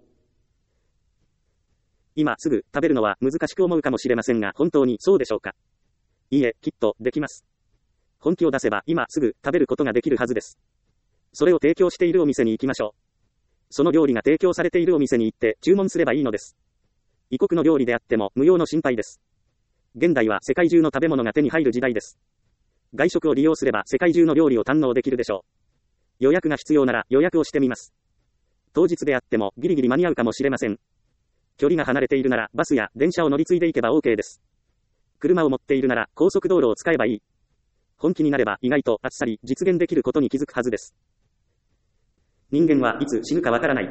今すぐ食べるのは難しく思うかもしれませんが本当にそうでしょうか。いいえ、きっとできます。本気を出せば今すぐ食べることができるはずです。それを提供しているお店に行きましょう。その料理が提供されているお店に行って注文すればいいのです。異国の料理であっても無用の心配です。現代は世界中の食べ物が手に入る時代です。外食を利用すれば世界中の料理を堪能できるでしょう。予約が必要なら予約をしてみます。当日であってもギリギリ間に合うかもしれません。距離が離れているならバスや電車を乗り継いでいけば OK です。車を持っているなら高速道路を使えばいい。本気になれば意外とあっさり実現できることに気づくはずです。人間はいつ死ぬかわからない。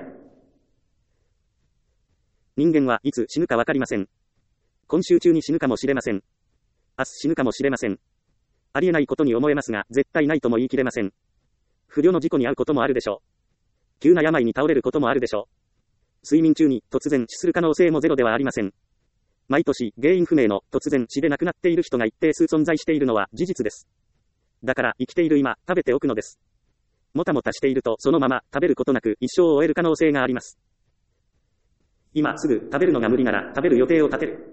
人間はいつ死ぬかわかりません。今週中に死ぬかもしれません。明日死ぬかもしれません。ありえないことに思えますが、絶対ないとも言い切れません。不慮の事故に遭うこともあるでしょう。急な病に倒れることもあるでしょう。睡眠中に突然死する可能性もゼロではありません。毎年原因不明の突然死で亡くなっている人が一定数存在しているのは事実です。だから生きている今、食べておくのです。もたもたしているとそのまま食べることなく一生を終える可能性があります。今すぐ食べるのが無理なら食べる予定を立てる。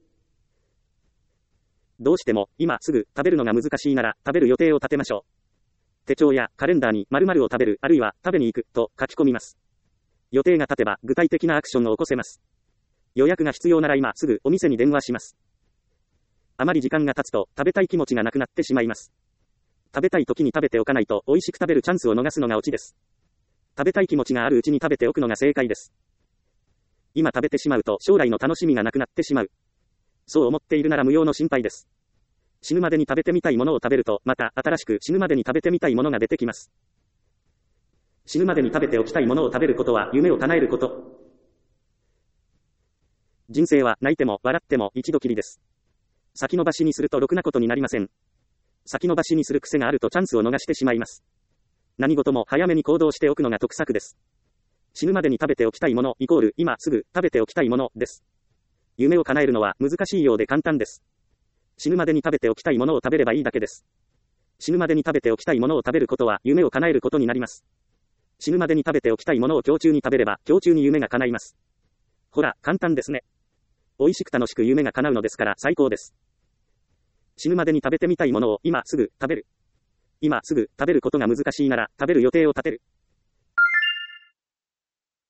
どうしても今すぐ食べるのが難しいなら食べる予定を立てましょう。手帳やカレンダーに〇〇を食べるあるいは食べに行くと書き込みます。予定が立てば具体的なアクションを起こせます。予約が必要なら今すぐお店に電話します。あまり時間が経つと食べたい気持ちがなくなってしまいます。食べたい時に食べておかないと美味しく食べるチャンスを逃すのがオチです。食べたい気持ちがあるうちに食べておくのが正解です。今食べてしまうと将来の楽しみがなくなってしまう。そう思っているなら無用の心配です。死ぬまでに食べてみたいものを食べるとまた新しく死ぬまでに食べてみたいものが出てきます。死ぬまでに食べておきたいものを食べることは夢を叶えること。人生は泣いても笑っても一度きりです。先延ばしにするとろくなことになりません。先延ばしにする癖があるとチャンスを逃してしまいます。何事も早めに行動しておくのが得策です。死ぬまでに食べておきたいものイコール今すぐ食べておきたいものです。夢を叶えるのは難しいようで簡単です。死ぬまでに食べておきたいものを食べればいいだけです。死ぬまでに食べておきたいものを食べることは夢を叶えることになります。死ぬまでに食べておきたいものを今日中に食べれば今日中に夢が叶います。ほら、簡単ですね。美味しく楽しく夢が叶うのですから最高です。死ぬまでに食べてみたいものを今すぐ食べる。今すぐ食べることが難しいなら食べる予定を立てる。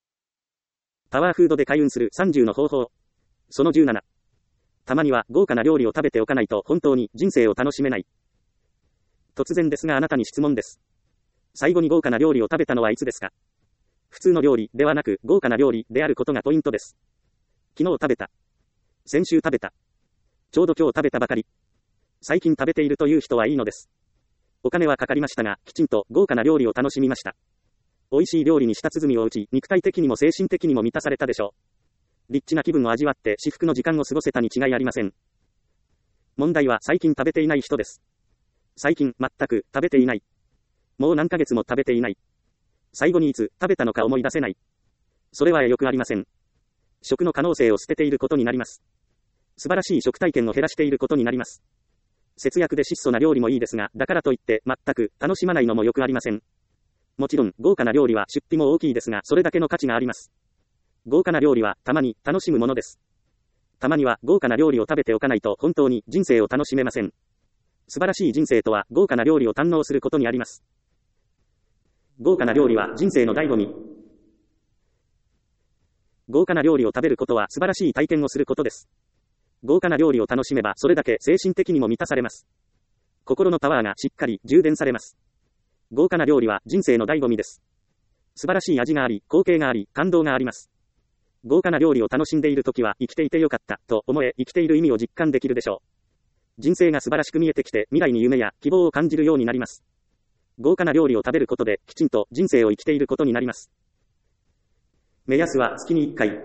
パワーフードで開運する30の方法。その17。たまには豪華な料理を食べておかないと本当に人生を楽しめない。突然ですがあなたに質問です。最後に豪華な料理を食べたのはいつですか？普通の料理ではなく豪華な料理であることがポイントです。昨日食べた。先週食べた。ちょうど今日食べたばかり。最近食べているという人はいいのです。お金はかかりましたが、きちんと豪華な料理を楽しみました。美味しい料理に舌鼓を打ち、肉体的にも精神的にも満たされたでしょう。リッチな気分を味わって至福の時間を過ごせたに違いありません。問題は最近食べていない人です。最近全く食べていない。もう何ヶ月も食べていない。最後にいつ食べたのか思い出せない。それはよくありません。食の可能性を捨てていることになります。素晴らしい食体験を減らしていることになります。節約で質素な料理もいいですが、だからといって全く楽しまないのもよくありません。もちろん豪華な料理は出費も大きいですが、それだけの価値があります。豪華な料理はたまに楽しむものです。たまには豪華な料理を食べておかないと本当に人生を楽しめません。素晴らしい人生とは豪華な料理を堪能することにあります。豪華な料理は人生の醍醐味。豪華な料理を食べることは素晴らしい体験をすることです。豪華な料理を楽しめばそれだけ精神的にも満たされます。心のパワーがしっかり充電されます。豪華な料理は人生の醍醐味です。素晴らしい味があり、光景があり、感動があります。豪華な料理を楽しんでいるときは生きていてよかったと思え、生きている意味を実感できるでしょう。人生が素晴らしく見えてきて未来に夢や希望を感じるようになります。豪華な料理を食べることできちんと人生を生きていることになります。目安は月に1回。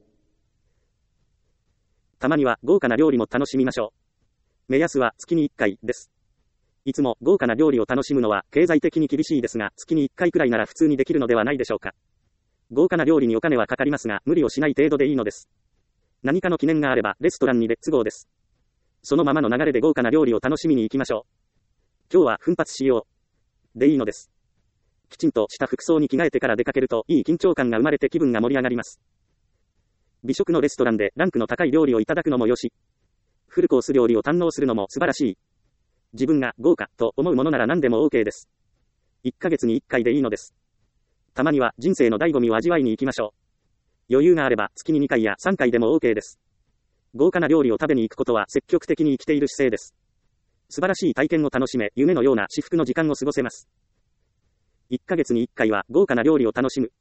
たまには豪華な料理も楽しみましょう。目安は月に1回です。いつも豪華な料理を楽しむのは経済的に厳しいですが、月に1回くらいなら普通にできるのではないでしょうか。豪華な料理にお金はかかりますが、無理をしない程度でいいのです。何かの記念があればレストランにレッツゴーです。そのままの流れで豪華な料理を楽しみに行きましょう。今日は奮発しよう。でいいのです。きちんとした服装に着替えてから出かけるといい緊張感が生まれて気分が盛り上がります。美食のレストランでランクの高い料理をいただくのもよし、フルコース料理を堪能するのも素晴らしい。自分が豪華と思うものなら何でも OK です。1ヶ月に1回でいいのです。たまには人生の醍醐味を味わいに行きましょう。余裕があれば月に2回や3回でも OK です。豪華な料理を食べに行くことは積極的に生きている姿勢です。素晴らしい体験を楽しめ、夢のような至福の時間を過ごせます。1ヶ月に1回は豪華な料理を楽しむ。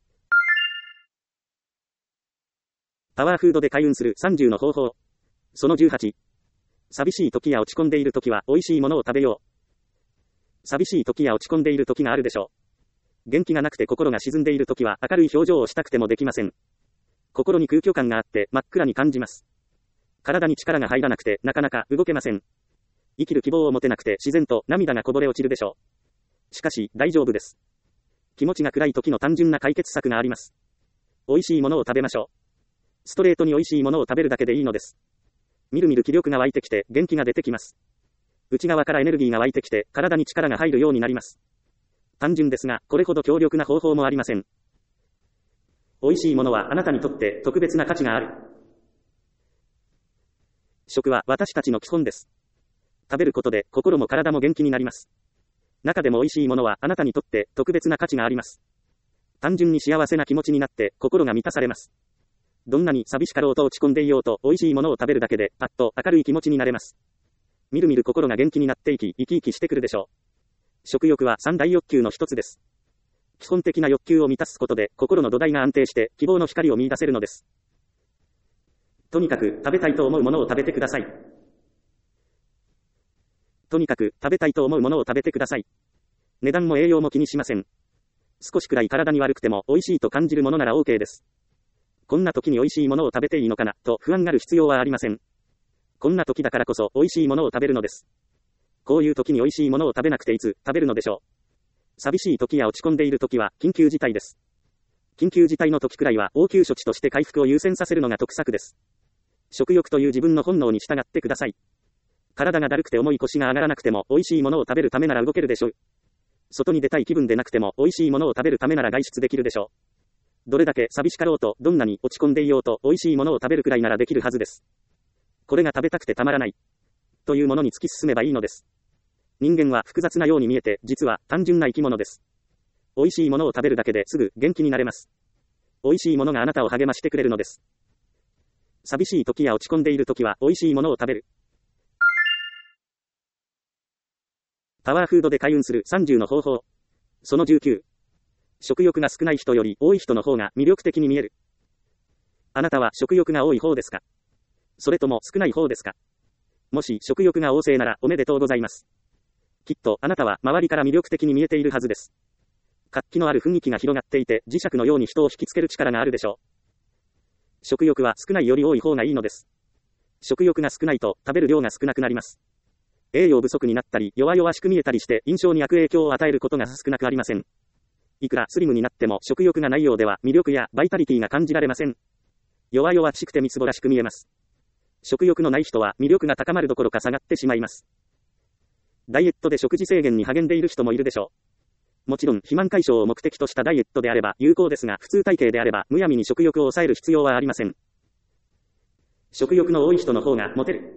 パワーフードで開運する30の方法。その18。寂しい時や落ち込んでいる時は美味しいものを食べよう。寂しい時や落ち込んでいる時があるでしょう。元気がなくて心が沈んでいる時は明るい表情をしたくてもできません。心に空虚感があって真っ暗に感じます。体に力が入らなくてなかなか動けません。生きる希望を持てなくて自然と涙がこぼれ落ちるでしょう。しかし大丈夫です。気持ちが暗い時の単純な解決策があります。美味しいものを食べましょう。ストレートに美味しいものを食べるだけでいいのです。みるみる気力が湧いてきて元気が出てきます。内側からエネルギーが湧いてきて体に力が入るようになります。単純ですがこれほど強力な方法もありません。美味しいものはあなたにとって特別な価値がある。食は私たちの基本です。食べることで心も体も元気になります。中でも美味しいものはあなたにとって特別な価値があります。単純に幸せな気持ちになって心が満たされます。どんなに寂しかろうと落ち込んでいようと美味しいものを食べるだけでパッと明るい気持ちになれます。みるみる心が元気になっていき生き生きしてくるでしょう。食欲は三大欲求の一つです。基本的な欲求を満たすことで心の土台が安定して希望の光を見出せるのです。とにかく食べたいと思うものを食べてください。とにかく食べたいと思うものを食べてください。値段も栄養も気にしません。少しくらい体に悪くても美味しいと感じるものなら OK です。こんな時に美味しいものを食べていいのかなと不安がる必要はありません。こんな時だからこそ美味しいものを食べるのです。こういう時に美味しいものを食べなくていつ食べるのでしょう。寂しい時や落ち込んでいる時は緊急事態です。緊急事態の時くらいは応急処置として回復を優先させるのが得策です。食欲という自分の本能に従ってください。体がだるくて重い腰が上がらなくても美味しいものを食べるためなら動けるでしょう。外に出たい気分でなくても美味しいものを食べるためなら外出できるでしょう。どれだけ寂しかろうとどんなに落ち込んでいようと美味しいものを食べるくらいならできるはずです。これが食べたくてたまらないというものに突き進めばいいのです。人間は複雑なように見えて実は単純な生き物です。美味しいものを食べるだけですぐ元気になれます。 美味しいものがあなたを励ましてくれるのです。寂しい時や落ち込んでいる時は美味しいものを食べる。パワーフードで開運する30の方法。その19。食欲が少ない人より多い人の方が魅力的に見える。あなたは食欲が多い方ですか？それとも少ない方ですか？もし食欲が旺盛ならおめでとうございます。きっとあなたは周りから魅力的に見えているはずです。活気のある雰囲気が広がっていて磁石のように人を引きつける力があるでしょう。食欲は少ないより多い方がいいのです。食欲が少ないと食べる量が少なくなります。栄養不足になったり弱々しく見えたりして印象に悪影響を与えることが少なくありません。いくらスリムになっても食欲がないようでは魅力やバイタリティが感じられません。弱々しくてみつぼらしく見えます。食欲のない人は魅力が高まるどころか下がってしまいます。ダイエットで食事制限に励んでいる人もいるでしょう。もちろん肥満解消を目的としたダイエットであれば有効ですが、普通体型であればむやみに食欲を抑える必要はありません。食欲の多い人の方がモテる。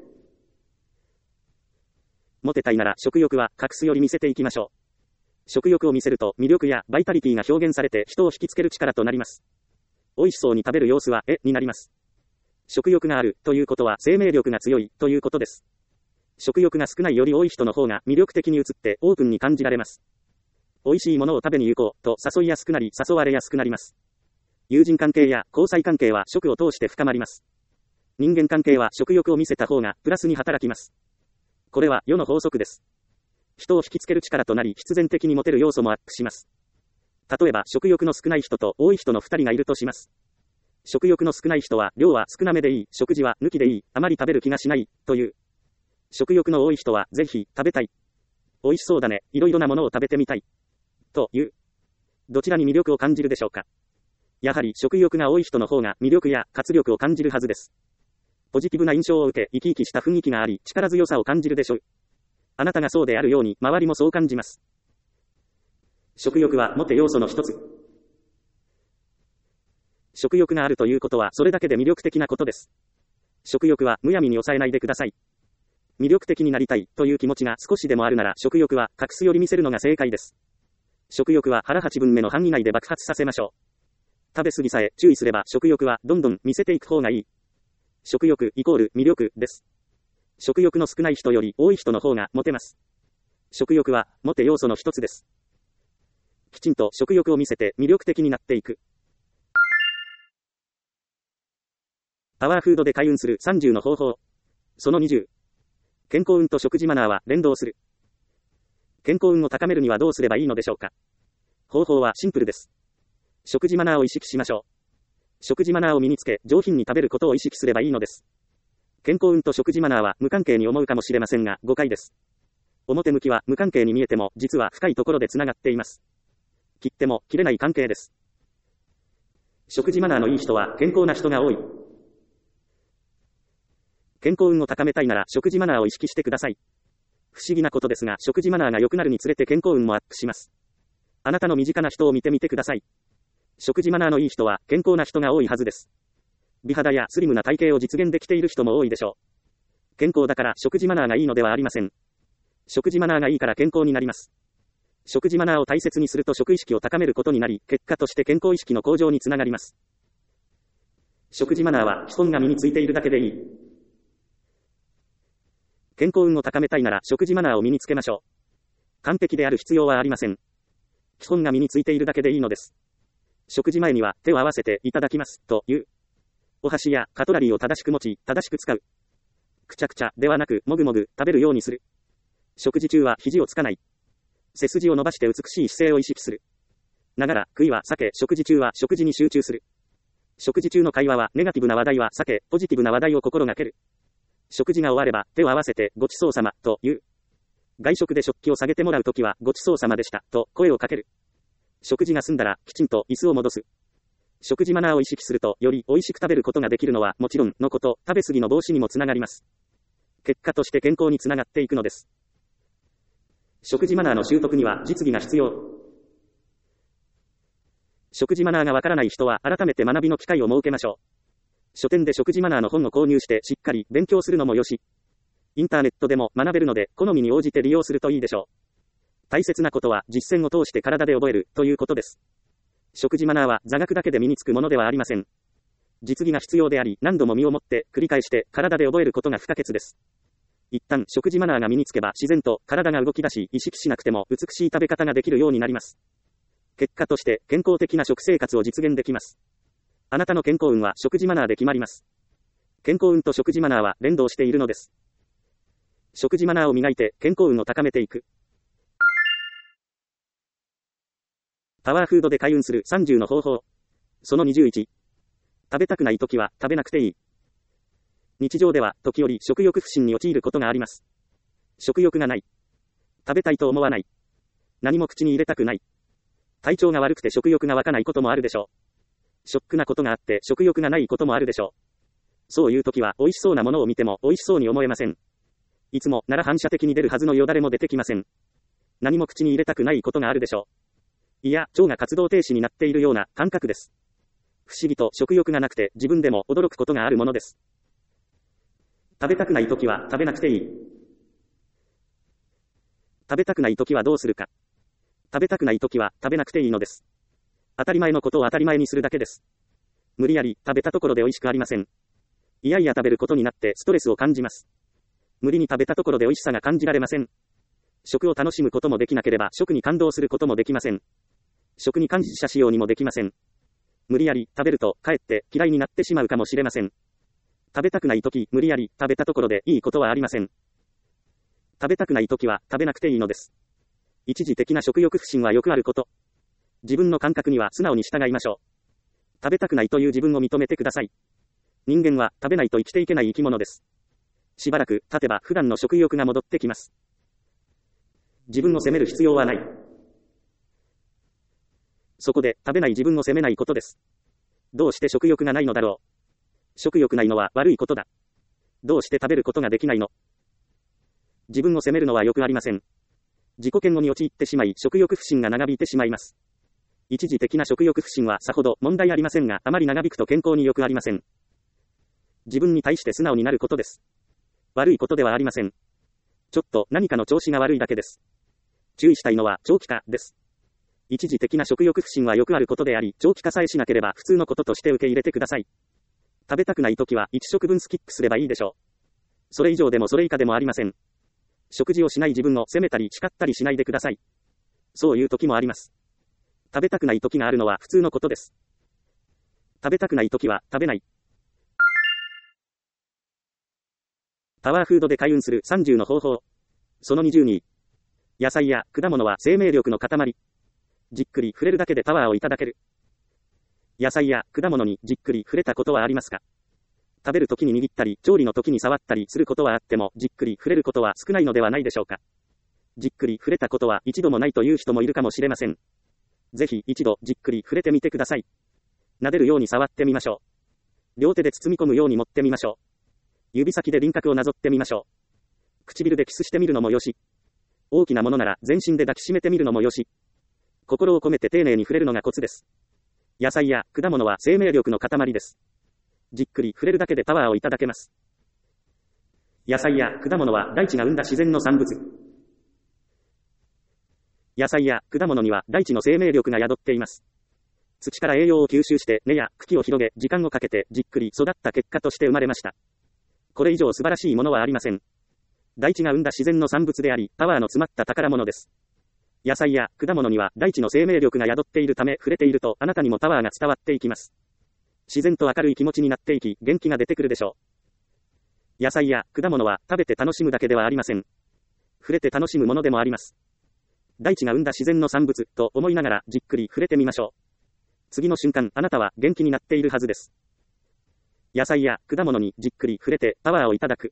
モテたいなら食欲は隠すより見せていきましょう。食欲を見せると魅力やバイタリティが表現されて人を引きつける力となります。美味しそうに食べる様子は絵になります。食欲があるということは生命力が強いということです。食欲が少ないより多い人の方が魅力的に映ってオープンに感じられます。美味しいものを食べに行こうと誘いやすくなり誘われやすくなります。友人関係や交際関係は食を通して深まります。人間関係は食欲を見せた方がプラスに働きます。これは世の法則です。人を引きつける力となり必然的にモテる要素もアップします。例えば食欲の少ない人と多い人の2人がいるとします。食欲の少ない人は量は少なめでいい、食事は抜きでいい、あまり食べる気がしないという。食欲の多い人はぜひ食べたい。美味しそうだね、いろいろなものを食べてみたいという。どちらに魅力を感じるでしょうか。やはり食欲が多い人の方が魅力や活力を感じるはずです。ポジティブな印象を受け生き生きした雰囲気があり力強さを感じるでしょう。あなたがそうであるように周りもそう感じます。食欲はモテ要素の一つ。食欲があるということはそれだけで魅力的なことです。食欲はむやみに抑えないでください。魅力的になりたいという気持ちが少しでもあるなら食欲は隠すより見せるのが正解です。食欲は腹8分目の範囲内で爆発させましょう。食べ過ぎさえ注意すれば食欲はどんどん見せていく方がいい。食欲イコール魅力です。食欲の少ない人より多い人の方がモテます。食欲はモテ要素の一つです。きちんと食欲を見せて魅力的になっていく。パワーフードで開運する30の方法。その20。健康運と食事マナーは連動する。健康運を高めるにはどうすればいいのでしょうか。方法はシンプルです。食事マナーを意識しましょう。食事マナーを身につけ、上品に食べることを意識すればいいのです。健康運と食事マナーは無関係に思うかもしれませんが、誤解です。表向きは無関係に見えても、実は深いところでつながっています。切っても切れない関係です。食事マナーのいい人は健康な人が多い。健康運を高めたいなら食事マナーを意識してください。不思議なことですが、食事マナーが良くなるにつれて健康運もアップします。あなたの身近な人を見てみてください。食事マナーのいい人は健康な人が多いはずです。美肌やスリムな体型を実現できている人も多いでしょう。健康だから食事マナーがいいのではありません。食事マナーがいいから健康になります。食事マナーを大切にすると食意識を高めることになり、結果として健康意識の向上につながります。食事マナーは基本が身についているだけでいい。健康運を高めたいなら食事マナーを身につけましょう。完璧である必要はありません。基本が身についているだけでいいのです。食事前には手を合わせていただきますという。お箸やカトラリーを正しく持ち、正しく使う。くちゃくちゃではなく、もぐもぐ食べるようにする。食事中は肘をつかない。背筋を伸ばして美しい姿勢を意識する。ながら、悔いは避け、食事中は食事に集中する。食事中の会話はネガティブな話題は避け、ポジティブな話題を心がける。食事が終われば手を合わせてごちそうさまという。外食で食器を下げてもらうときはごちそうさまでしたと声をかける。食事が済んだらきちんと椅子を戻す。食事マナーを意識するとより美味しく食べることができるのはもちろんのこと、食べ過ぎの防止にもつながります。結果として健康につながっていくのです。食事マナーの習得には実技が必要。食事マナーがわからない人は改めて学びの機会を設けましょう。書店で食事マナーの本を購入してしっかり勉強するのもよし。インターネットでも学べるので好みに応じて利用するといいでしょう。大切なことは実践を通して体で覚えるということです。 食事マナーは座学だけで身につくものではありません。実技が必要であり、何度も身をもって繰り返して体で覚えることが不可欠です。一旦食事マナーが身につけば自然と体が動き出し、意識しなくても美しい食べ方ができるようになります。結果として健康的な食生活を実現できます。あなたの健康運は食事マナーで決まります。健康運と食事マナーは連動しているのです。食事マナーを磨いて健康運を高めていく。パワーフードで開運する30の方法。その21。食べたくないときは食べなくていい。日常では時折食欲不振に陥ることがあります。食欲がない。食べたいと思わない。何も口に入れたくない。体調が悪くて食欲が湧かないこともあるでしょう。ショックなことがあって食欲がないこともあるでしょう。そういう時は美味しそうなものを見ても美味しそうに思えません。いつもなら反射的に出るはずのよだれも出てきません。何も口に入れたくないことがあるでしょう。いや、腸が活動停止になっているような感覚です。不思議と食欲がなくて自分でも驚くことがあるものです。食べたくないときは食べなくていい。食べたくないときはどうするか。食べたくないときは食べなくていいのです。当たり前のことを当たり前にするだけです。無理やり食べたところで美味しくありません。いやいや食べることになってストレスを感じます。無理に食べたところで美味しさが感じられません。食を楽しむこともできなければ食に感動することもできません。食に感謝しようにもできません。無理やり食べるとかえって嫌いになってしまうかもしれません。食べたくないとき無理やり食べたところでいいことはありません。食べたくないときは食べなくていいのです。一時的な食欲不振はよくあること。自分の感覚には素直に従いましょう。食べたくないという自分を認めてください。人間は食べないと生きていけない生き物です。しばらく経てば普段の食欲が戻ってきます。自分を責める必要はない。そこで食べない自分を責めないことです。どうして食欲がないのだろう。食欲ないのは悪いことだ。どうして食べることができないの。自分を責めるのはよくありません。自己嫌悪に陥ってしまい食欲不振が長引いてしまいます。一時的な食欲不振はさほど問題ありませんが、あまり長引くと健康によくありません。自分に対して素直になることです。悪いことではありません。ちょっと何かの調子が悪いだけです。注意したいのは長期化です。一時的な食欲不振はよくあることであり、長期化さえしなければ普通のこととして受け入れてください。食べたくないときは1食分スキップすればいいでしょう。それ以上でもそれ以下でもありません。食事をしない自分を責めたり叱ったりしないでください。そういう時もあります。食べたくない時があるのは普通のことです。食べたくない時は食べない。パワーフードで開運する30の方法。その22。野菜や果物は生命力の塊。じっくり触れるだけでパワーをいただける。野菜や果物にじっくり触れたことはありますか？食べるときに握ったり、調理のときに触ったりすることはあっても、じっくり触れることは少ないのではないでしょうか。じっくり触れたことは一度もないという人もいるかもしれません。ぜひ一度じっくり触れてみてください。撫でるように触ってみましょう。両手で包み込むように持ってみましょう。指先で輪郭をなぞってみましょう。唇でキスしてみるのもよし。大きなものなら全身で抱きしめてみるのもよし。心を込めて丁寧に触れるのがコツです。野菜や果物は生命力の塊です。じっくり触れるだけでパワーをいただけます。野菜や果物は大地が生んだ自然の産物。野菜や果物には大地の生命力が宿っています。土から栄養を吸収して根や茎を広げ、時間をかけてじっくり育った結果として生まれました。これ以上素晴らしいものはありません。大地が生んだ自然の産物であり、パワーの詰まった宝物です。野菜や果物には大地の生命力が宿っているため、触れているとあなたにもパワーが伝わっていきます。自然と明るい気持ちになっていき、元気が出てくるでしょう。野菜や果物は食べて楽しむだけではありません。触れて楽しむものでもあります。大地が生んだ自然の産物と思いながらじっくり触れてみましょう。次の瞬間、あなたは元気になっているはずです。野菜や果物にじっくり触れてパワーをいただく。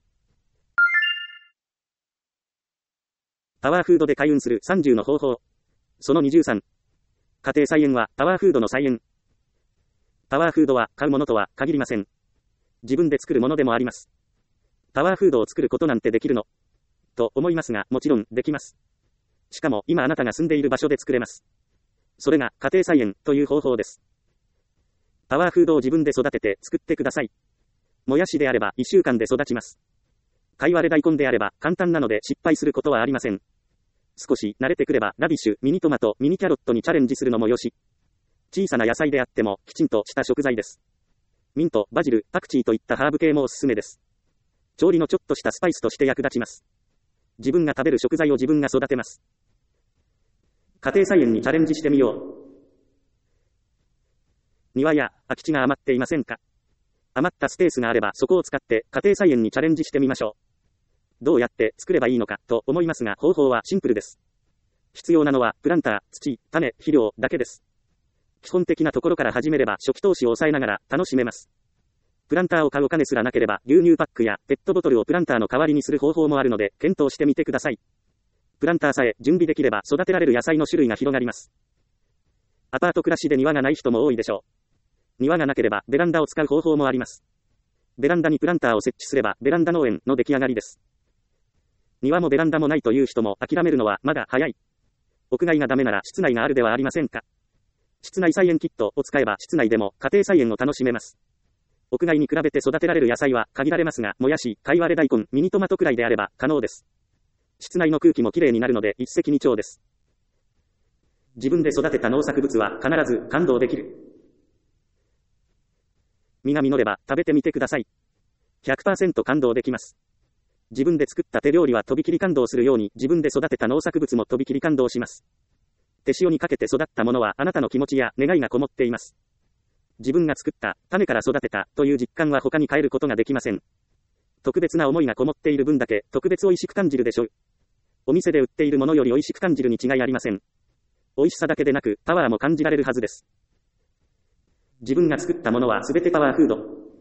パワーフードで開運する30の方法。その23。家庭菜園はパワーフードの菜園。パワーフードは買うものとは限りません。自分で作るものでもあります。パワーフードを作ることなんてできるのと思いますが、もちろんできます。しかも今あなたが住んでいる場所で作れます。それが家庭菜園という方法です。パワーフードを自分で育てて作ってください。もやしであれば1週間で育ちます。かいわれ大根であれば簡単なので失敗することはありません。少し慣れてくればラディッシュ、ミニトマト、ミニキャロットにチャレンジするのもよし。 小さな野菜であっても、きちんとした食材です。ミント、バジル、パクチーといったハーブ系もおすすめです。調理のちょっとしたスパイスとして役立ちます。自分が食べる食材を自分が育てます。家庭菜園にチャレンジしてみよう。庭や空き地が余っていませんか？余ったスペースがあればそこを使って家庭菜園にチャレンジしてみましょう。どうやって作ればいいのかと思いますが、方法はシンプルです。必要なのはプランター、土、種、肥料だけです。基本的なところから始めれば初期投資を抑えながら楽しめます。プランターを買うお金すらなければ牛乳パックやペットボトルをプランターの代わりにする方法もあるので検討してみてください。プランターさえ準備できれば育てられる野菜の種類が広がります。アパート暮らしで庭がない人も多いでしょう。庭がなければベランダを使う方法もあります。ベランダにプランターを設置すればベランダ農園の出来上がりです。庭もベランダもないという人も諦めるのはまだ早い。屋外がダメなら室内があるではありませんか。室内菜園キットを使えば室内でも家庭菜園を楽しめます。屋外に比べて育てられる野菜は限られますが、もやし、かいわれ大根、ミニトマトくらいであれば可能です。室内の空気もきれいになるので一石二鳥です。自分で育てた農作物は必ず感動できる。実が実れば食べてみてください。100% 感動できます。自分で作った手料理はとびきり感動するように、自分で育てた農作物もとびきり感動します。手塩にかけて育ったものはあなたの気持ちや願いがこもっています。自分が作った種から育てたという実感は他に変えることができません。特別な思いがこもっている分だけ特別美味しく感じるでしょう。お店で売っているものより美味しく感じるに違いありません。美味しさだけでなくパワーも感じられるはずです。自分が作ったものはすべてパワーフード。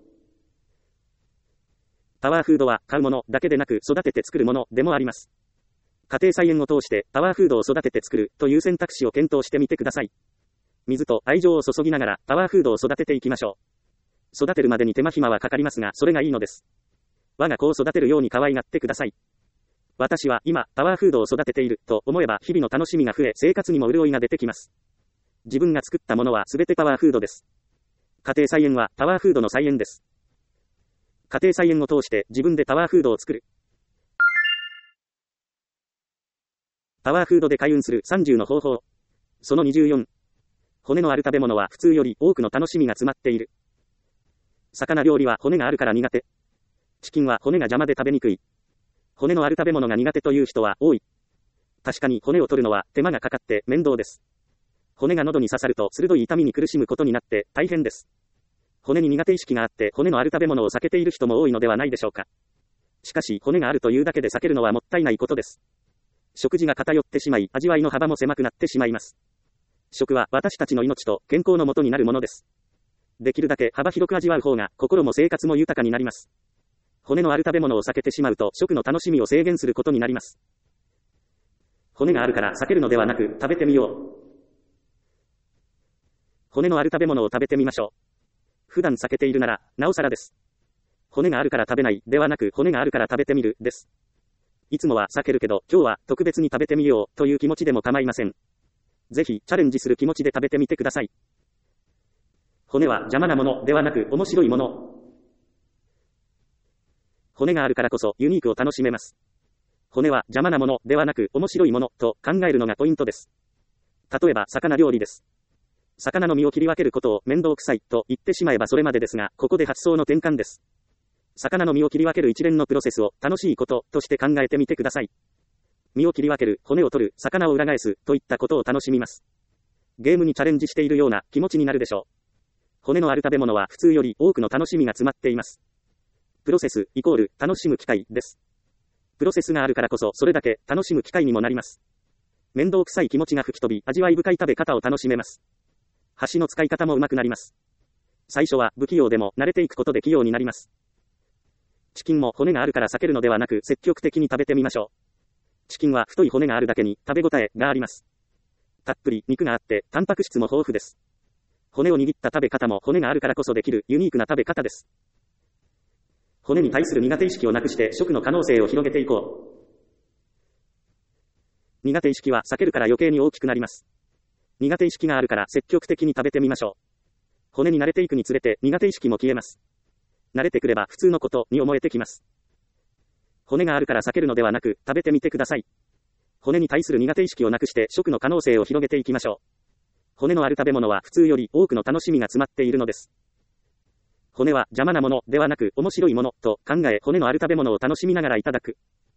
パワーフードは買うものだけでなく育てて作るものでもあります。家庭菜園を通してパワーフードを育てて作るという選択肢を検討してみてください。水と愛情を注ぎながらパワーフードを育てていきましょう。育てるまでに手間暇はかかりますが、それがいいのです。我が子を育てるように可愛がってください。私は今パワーフードを育てていると思えば日々の楽しみが増え、生活にも潤いが出てきます。自分が作ったものはすべてパワーフードです。家庭菜園はパワーフードの菜園です。家庭菜園を通して自分でパワーフードを作る。パワーフードで開運する30の方法。その24。骨のある食べ物は普通より多くの楽しみが詰まっている。魚料理は骨があるから苦手。チキンは骨が邪魔で食べにくい。骨のある食べ物が苦手という人は多い。確かに骨を取るのは手間がかかって面倒です。骨が喉に刺さると鋭い痛みに苦しむことになって大変です。骨に苦手意識があって骨のある食べ物を避けている人も多いのではないでしょうか。しかし骨があるというだけで避けるのはもったいないことです。食事が偏ってしまい、味わいの幅も狭くなってしまいます。食は私たちの命と健康のもとになるものです。できるだけ幅広く味わう方が心も生活も豊かになります。骨のある食べ物を避けてしまうと食の楽しみを制限することになります。骨があるから避けるのではなく食べてみよう。骨のある食べ物を食べてみましょう。普段避けているなら、なおさらです。骨があるから食べないではなく、骨があるから食べてみるです。いつもは避けるけど、今日は特別に食べてみようという気持ちでも構いません。ぜひ、チャレンジする気持ちで食べてみてください。骨は邪魔なものではなく、面白いもの。骨があるからこそ、ユニークを楽しめます。骨は邪魔なものではなく、面白いものと考えるのがポイントです。例えば、魚料理です。魚の身を切り分けることを面倒くさいと言ってしまえばそれまでですが、ここで発想の転換です。魚の身を切り分ける一連のプロセスを楽しいこととして考えてみてください。身を切り分ける、骨を取る、魚を裏返すといったことを楽しみます。ゲームにチャレンジしているような気持ちになるでしょう。骨のある食べ物は普通より多くの楽しみが詰まっています。プロセスイコール楽しむ機会です。プロセスがあるからこそそれだけ楽しむ機会にもなります。面倒くさい気持ちが吹き飛び、味わい深い食べ方を楽しめます。箸の使い方も上手くなります。最初は不器用でも慣れていくことで器用になります。チキンも骨があるから避けるのではなく積極的に食べてみましょう。チキンは太い骨があるだけに食べ応えがあります。たっぷり肉があってタンパク質も豊富です。骨を握った食べ方も骨があるからこそできるユニークな食べ方です。骨に対する苦手意識をなくして食の可能性を広げていこう。苦手意識は避けるから余計に大きくなります。苦手意識があるから積極的に食べてみましょう。骨に慣れていくにつれて苦手意識も消えます。慣れてくれば普通のことに思えてきます。骨があるから避けるのではなく食べてみてください。骨に対する苦手意識をなくして食の可能性を広げていきましょう。 骨のある食べ物は普通より多くの楽しみが詰まっているのです。骨は邪魔なものではなく面白いものと考え、骨のある食べ物を楽しみながらいただく。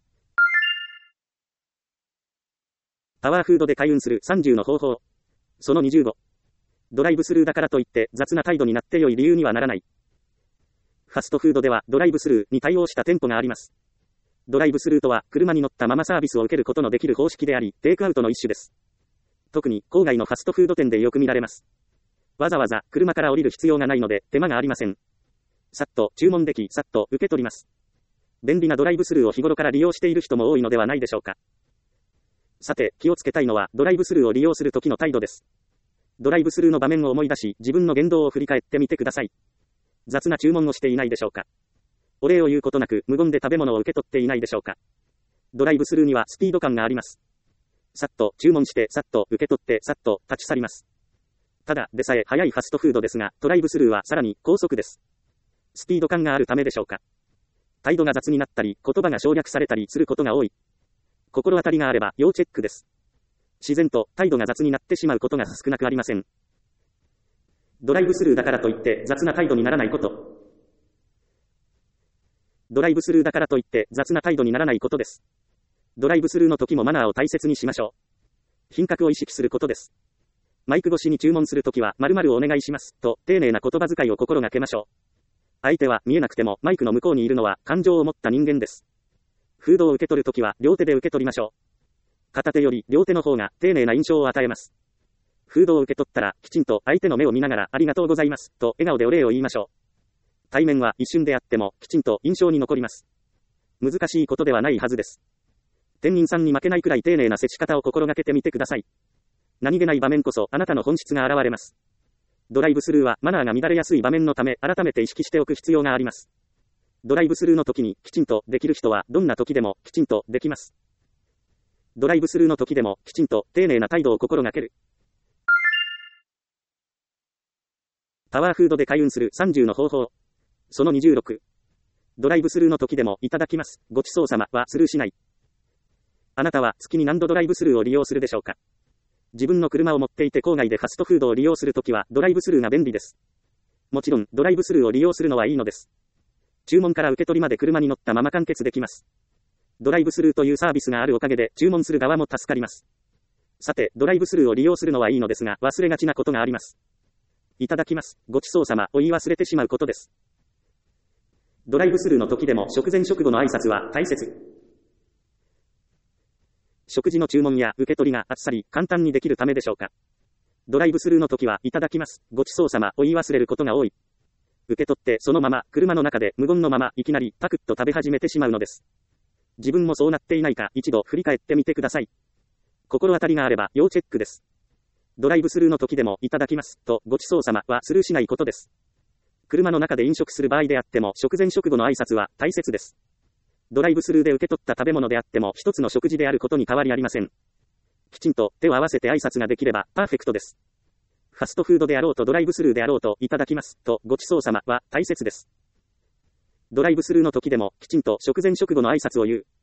パワーフードで開運する30の方法。その25。ドライブスルーだからといって雑な態度になって良い理由にはならない。ファストフードではドライブスルーに対応した店舗があります。ドライブスルーとは車に乗ったままサービスを受けることのできる方式であり、テイクアウトの一種です。特に郊外のファストフード店でよく見られます。わざわざ車から降りる必要がないので手間がありません。さっと注文でき、さっと受け取ります。便利なドライブスルーを日頃から利用している人も多いのではないでしょうか。さて、気をつけたいのはドライブスルーを利用する時の態度です。ドライブスルーの場面を思い出し、自分の言動を振り返ってみてください。雑な注文をしていないでしょうか。お礼を言うことなく無言で食べ物を受け取っていないでしょうか。ドライブスルーにはスピード感があります。さっと注文して、さっと受け取って、さっと立ち去ります。ただでさえ早いファストフードですが、ドライブスルーはさらに高速です。スピード感があるためでしょうか。態度が雑になったり、言葉が省略されたりすることが多い。心当たりがあれば要チェックです。自然と態度が雑になってしまうことが少なくありません。ドライブスルーだからといって雑な態度にならないこと。ドライブスルーだからといって雑な態度にならないことです。ドライブスルーの時もマナーを大切にしましょう。品格を意識することです。マイク越しに注文するときは〇〇をお願いしますと丁寧な言葉遣いを心がけましょう。相手は見えなくてもマイクの向こうにいるのは感情を持った人間です。フードを受け取るときは両手で受け取りましょう。片手より両手の方が丁寧な印象を与えます。フードを受け取ったらきちんと相手の目を見ながらありがとうございますと笑顔でお礼を言いましょう。対面は一瞬であってもきちんと印象に残ります。難しいことではないはずです。店員さんに負けないくらい丁寧な接し方を心がけてみてください。何気ない場面こそあなたの本質が現れます。ドライブスルーはマナーが乱れやすい場面のため改めて意識しておく必要があります。ドライブスルーの時にきちんとできる人はどんな時でもきちんとできます。ドライブスルーの時でもきちんと丁寧な態度を心がける。パワーフードで開運する30の方法。その26。ドライブスルーの時でもいただきます。ごちそうさまはスルーしない。あなたは月に何度ドライブスルーを利用するでしょうか。自分の車を持っていて郊外でファストフードを利用するときはドライブスルーが便利です。もちろんドライブスルーを利用するのはいいのです。注文から受け取りまで車に乗ったまま完結できます。ドライブスルーというサービスがあるおかげで注文する側も助かります。さて、ドライブスルーを利用するのはいいのですが忘れがちなことがあります。いただきます。ごちそうさまを言い忘れてしまうことです。ドライブスルーの時でも食前食後の挨拶は大切。食事の注文や受け取りがあっさり簡単にできるためでしょうか。ドライブスルーの時はいただきます。ごちそうさまを言い忘れることが多い。受け取ってそのまま車の中で無言のままいきなりパクッと食べ始めてしまうのです。自分もそうなっていないか一度振り返ってみてください。心当たりがあれば要チェックです。ドライブスルーの時でもいただきますとごちそうさまはスルーしないことです。車の中で飲食する場合であっても食前食後の挨拶は大切です。ドライブスルーで受け取った食べ物であっても一つの食事であることに変わりありません。きちんと手を合わせて挨拶ができればパーフェクトです。ファストフードであろうとドライブスルーであろうといただきますとごちそうさまは大切です。ドライブスルーの時でもきちんと食前食後の挨拶を言う。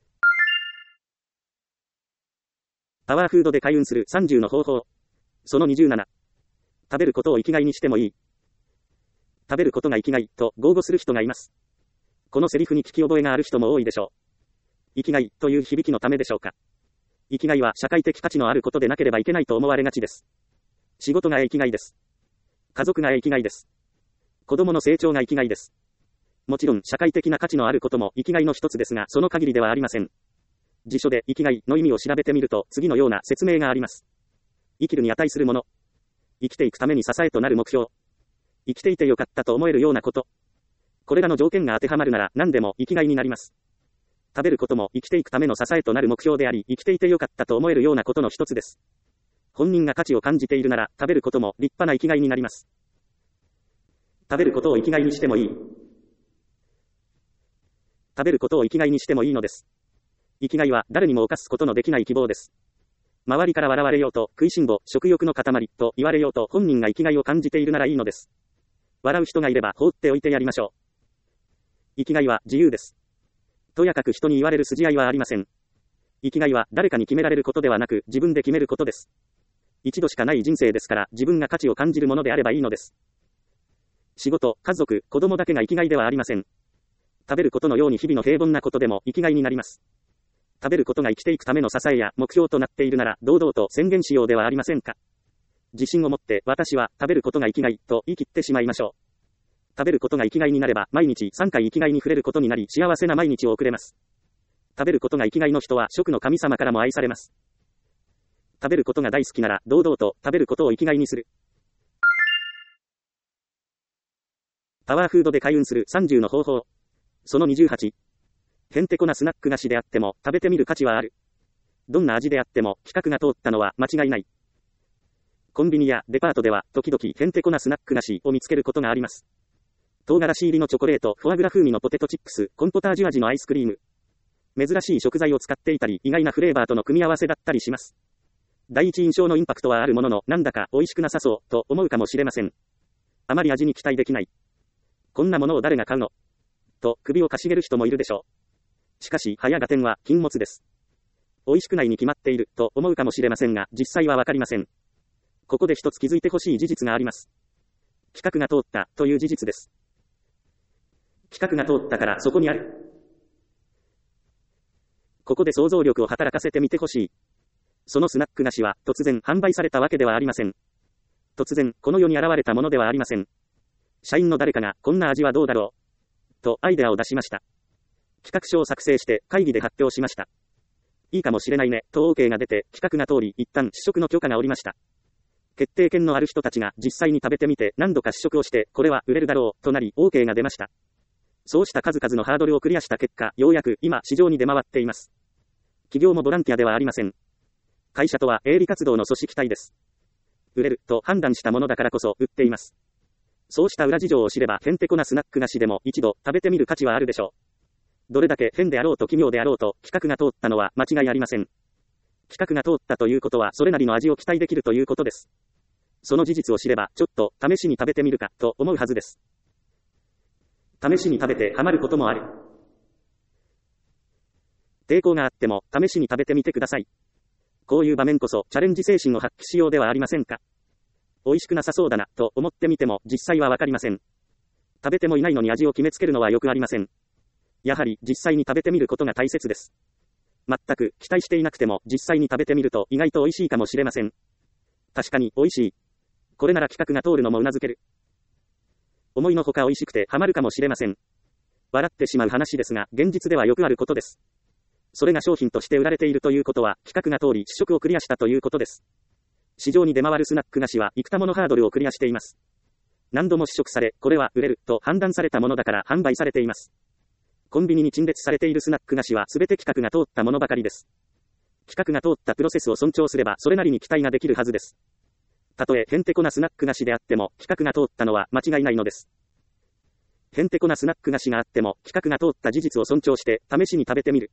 パワーフードで開運する30の方法。その27。食べることを生きがいにしてもいい。食べることが生きがいと豪語する人がいます。このセリフに聞き覚えがある人も多いでしょう。生きがいという響きのためでしょうか。生きがいは社会的価値のあることでなければいけないと思われがちです。仕事が生きがいです。家族が生きがいです。子供の成長が生きがいです。もちろん社会的な価値のあることも生きがいの一つですが、その限りではありません。辞書で生きがいの意味を調べてみると次のような説明があります。生きるに値するもの。生きていくために支えとなる目標。生きていてよかったと思えるようなこと。これらの条件が当てはまるなら何でも生きがいになります。食べることも生きていくための支えとなる目標であり、生きていてよかったと思えるようなことの一つです。本人が価値を感じているなら、食べることも立派な生きがいになります。食べることを生きがいにしてもいい。食べることを生きがいにしてもいいのです。生きがいは誰にも犯すことのできない希望です。周りから笑われようと、食いしん坊、食欲の塊と言われようと本人が生きがいを感じているならいいのです。笑う人がいれば放っておいてやりましょう。生きがいは自由です。とやかく人に言われる筋合いはありません。生きがいは誰かに決められることではなく自分で決めることです。 一度しかない人生ですから自分が価値を感じるものであればいいのです。仕事、家族、子供だけが生きがいではありません。食べることのように日々の平凡なことでも生きがいになります。食べることが生きていくための支えや目標となっているなら堂々と宣言しようではありませんか。自信を持って私は食べることが生きがいと言い切ってしまいましょう。食べることが生きがいになれば毎日3回生きがいに触れることになり幸せな毎日を送れます。食べることが生きがいの人は食の神様からも愛されます。食べることが大好きなら堂々と食べることを生きがいにする。パワーフードで開運する30の方法。その28。へんてこなスナック菓子であっても食べてみる価値はある。どんな味であっても規格が通ったのは間違いない。コンビニやデパートでは時々へんてこなスナック菓子を見つけることがあります。唐辛子入りのチョコレート、フォアグラ風味のポテトチップス、コンポタージュ味のアイスクリーム。珍しい食材を使っていたり意外なフレーバーとの組み合わせだったりします。第一印象のインパクトはあるもののなんだか美味しくなさそうと思うかもしれません。あまり味に期待できない。こんなものを誰が買うのと首をかしげる人もいるでしょう。しかし早合点は禁物です。美味しくないに決まっていると思うかもしれませんが実際はわかりません。ここで一つ気づいてほしい事実があります。規格が通ったという事実です。規格が通ったからそこにある。ここで想像力を働かせてみてほしい。そのスナック菓子は突然販売されたわけではありません。突然この世に現れたものではありません。社員の誰かがこんな味はどうだろうとアイデアを出しました。企画書を作成して会議で発表しました。いいかもしれないねと OK が出て企画が通り一旦試食の許可が下りました。決定権のある人たちが実際に食べてみて何度か試食をしてこれは売れるだろうとなり OK が出ました。そうした数々のハードルをクリアした結果ようやく今市場に出回っています。企業もボランティアではありません。会社とは営利活動の組織体です。売れると判断したものだからこそ売っています。そうした裏事情を知ればへんてこなスナック菓子でも一度食べてみる価値はあるでしょう。どれだけ変であろうと奇妙であろうと規格が通ったのは間違いありません。規格が通ったということはそれなりの味を期待できるということです。その事実を知ればちょっと試しに食べてみるかと思うはずです。試しに食べてハマることもある。抵抗があっても試しに食べてみてください。こういう場面こそチャレンジ精神を発揮しようではありませんか。美味しくなさそうだなと思ってみても実際はわかりません。食べてもいないのに味を決めつけるのはよくありません。やはり実際に食べてみることが大切です。全く期待していなくても実際に食べてみると意外と美味しいかもしれません。確かに美味しい。これなら規格が通るのもうなずける。思いのほか美味しくてハマるかもしれません。笑ってしまう話ですが現実ではよくあることです。それが商品として売られているということは規格が通り試食をクリアしたということです。市場に出回るスナック菓子は幾多ものハードルをクリアしています。何度も試食され、これは売れると判断されたものだから販売されています。コンビニに陳列されているスナック菓子は全て規格が通ったものばかりです。規格が通ったプロセスを尊重すればそれなりに期待ができるはずです。たとえへんてこなスナック菓子であっても規格が通ったのは間違いないのです。へんてこなスナック菓子があっても規格が通った事実を尊重して試しに食べてみる。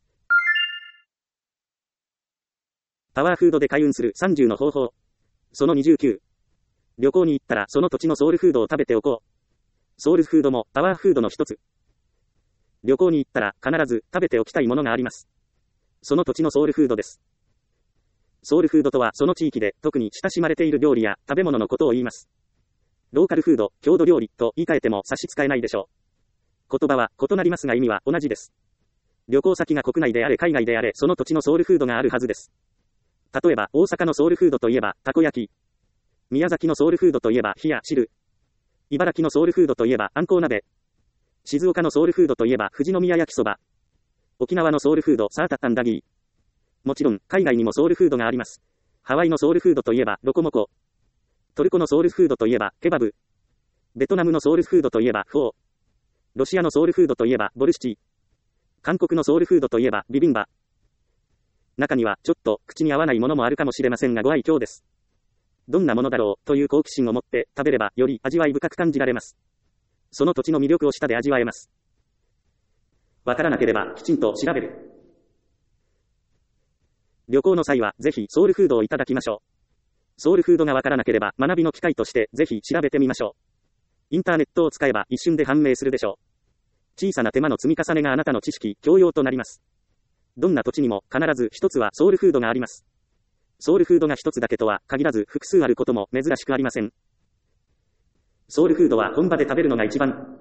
パワーフードで開運する30の方法。その29。旅行に行ったらその土地のソウルフードを食べておこう。ソウルフードもパワーフードの一つ。旅行に行ったら必ず食べておきたいものがあります。その土地のソウルフードです。ソウルフードとはその地域で特に親しまれている料理や食べ物のことを言います。ローカルフード、郷土料理と言い換えても差し支えないでしょう。言葉は異なりますが意味は同じです。旅行先が国内であれ海外であれその土地のソウルフードがあるはずです。例えば大阪のソウルフードといえばたこ焼き。宮崎のソウルフードといえば冷や汁。茨城のソウルフードといえばあんこう鍋。静岡のソウルフードといえば富士宮焼きそば。沖縄のソウルフードサータッタンダギー。もちろん海外にもソウルフードがあります。ハワイのソウルフードといえばロコモコ。トルコのソウルフードといえばケバブ。ベトナムのソウルフードといえばフォー。ロシアのソウルフードといえばボルシチ。韓国のソウルフードといえばビビンバ。中にはちょっと口に合わないものもあるかもしれませんがご愛嬌です。どんなものだろうという好奇心を持って食べればより味わい深く感じられます。その土地の魅力を舌で味わえます。わからなければきちんと調べる。旅行の際はぜひソウルフードをいただきましょう。ソウルフードがわからなければ学びの機会としてぜひ調べてみましょう。インターネットを使えば一瞬で判明するでしょう。小さな手間の積み重ねがあなたの知識、教養となります。どんな土地にも必ず一つはソウルフードがあります。 ソウルフードが一つだけとは限らず複数あることも珍しくありません。ソウルフードは本場で食べるのが一番。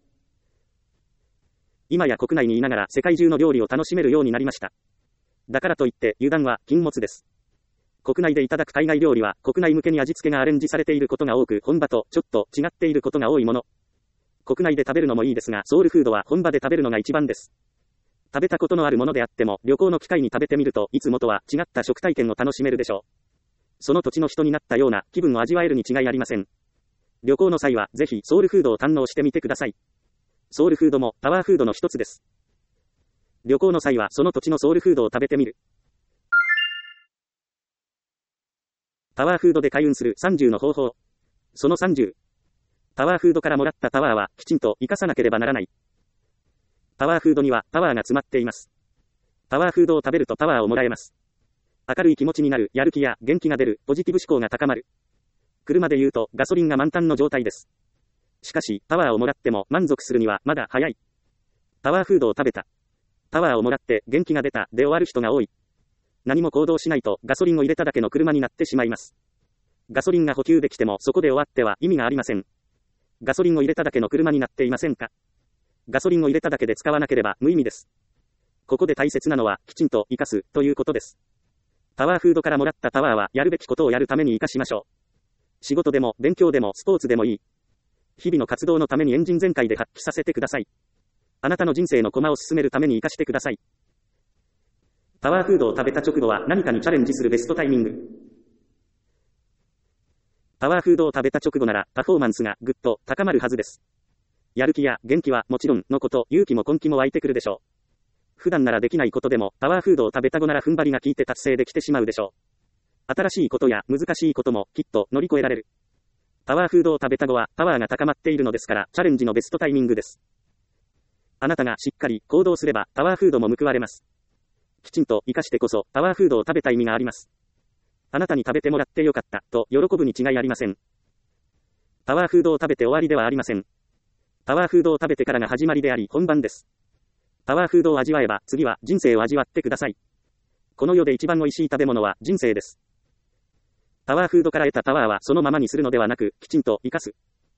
今や国内にいながら世界中の料理を楽しめるようになりました。だからといって油断は禁物です。国内でいただく海外料理は国内向けに味付けがアレンジされていることが多く、本場とちょっと違っていることが多いもの。国内で食べるのもいいですが、ソウルフードは本場で食べるのが一番です。食べたことのあるものであっても、旅行の機会に食べてみるといつもとは違った食体験を楽しめるでしょう。その土地の人になったような気分を味わえるに違いありません。旅行の際はぜひソウルフードを堪能してみてください。ソウルフードもパワーフードの一つです。旅行の際はその土地のソウルフードを食べてみる。パワーフードで開運する30の方法。その30。パワーフードからもらったパワーはきちんと活かさなければならない。パワーフードにはパワーが詰まっています。パワーフードを食べるとパワーをもらえます。明るい気持ちになる、やる気や元気が出る、ポジティブ思考が高まる。車で言うとガソリンが満タンの状態です。しかし、パワーをもらっても満足するにはまだ早い。パワーフードを食べた。パワーをもらって元気が出たで終わる人が多い。何も行動しないとガソリンを入れただけの車になってしまいます。ガソリンが補給できてもそこで終わっては意味がありません。ガソリンを入れただけの車になっていませんか？ガソリンを入れただけで使わなければ無意味です。ここで大切なのはきちんと活かすということです。パワーフードからもらったパワーはやるべきことをやるために活かしましょう。仕事でも勉強でもスポーツでもいい。日々の活動のためにエンジン全開で発揮させてください。あなたの人生の駒を進めるために活かしてください。パワーフードを食べた直後は何かにチャレンジするベストタイミング。パワーフードを食べた直後ならパフォーマンスがぐっと高まるはずです。やる気や元気はもちろんのこと、勇気も根気も湧いてくるでしょう。普段ならできないことでもパワーフードを食べた後なら踏ん張りが効いて達成できてしまうでしょう。新しいことや難しいこともきっと乗り越えられる。パワーフードを食べた後はパワーが高まっているのですからチャレンジのベストタイミングです。あなたがしっかり行動すればパワーフードも報われます。きちんと活かしてこそパワーフードを食べた意味があります。あなたに食べてもらってよかったと喜ぶに違いありません。パワーフードを食べて終わりではありません。パワーフードを食べてからが始まりであり本番です。パワーフードを味わえば次は人生を味わってください。この世で一番美味しい食べ物は人生です。パワーフードから得たパワーはそのままにするのではなくきちんと活かす。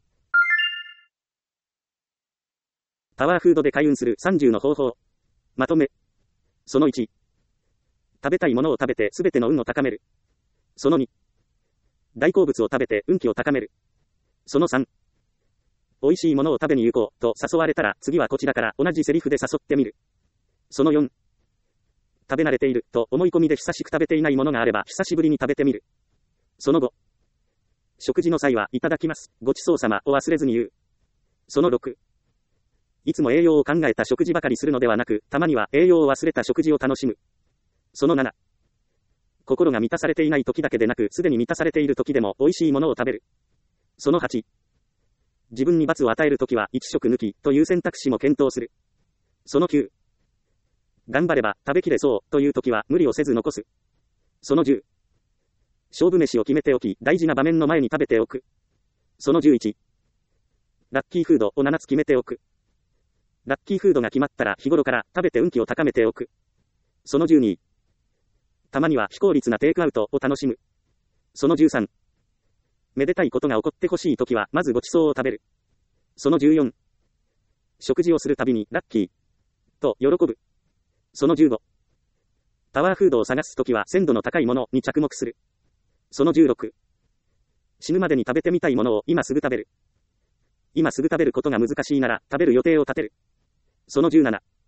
パワーフードで開運する30の方法。まとめ。その1。食べたいものを食べてすべての運を高める。その2。大好物を食べて運気を高める。その3。美味しいものを食べに行こうと誘われたら次はこちらから同じセリフで誘ってみる。その4。食べ慣れていると思い込みで久しく食べていないものがあれば久しぶりに食べてみる。その5。食事の際はいただきます。ごちそうさまを忘れずに言う。その6。いつも栄養を考えた食事ばかりするのではなく、たまには栄養を忘れた食事を楽しむ。その7。心が満たされていない時だけでなく、すでに満たされている時でも美味しいものを食べる。その8。自分に罰を与えるときは1食抜きという選択肢も検討する。その9。頑張れば食べきれそうというときは無理をせず残す。その10。勝負飯を決めておき、大事な場面の前に食べておく。その11。ラッキーフードを7つ決めておく。ラッキーフードが決まったら日頃から食べて運気を高めておく。その12。たまには非効率なテイクアウトを楽しむ。その13。めでたいことが起こってほしいときはまずごちそうを食べる。その14。食事をするたびにラッキーと喜ぶ。その15。パワーフードを探すときは鮮度の高いものに着目する。その16。死ぬまでに食べてみたいものを今すぐ食べる。今すぐ食べることが難しいなら食べる予定を立てる。その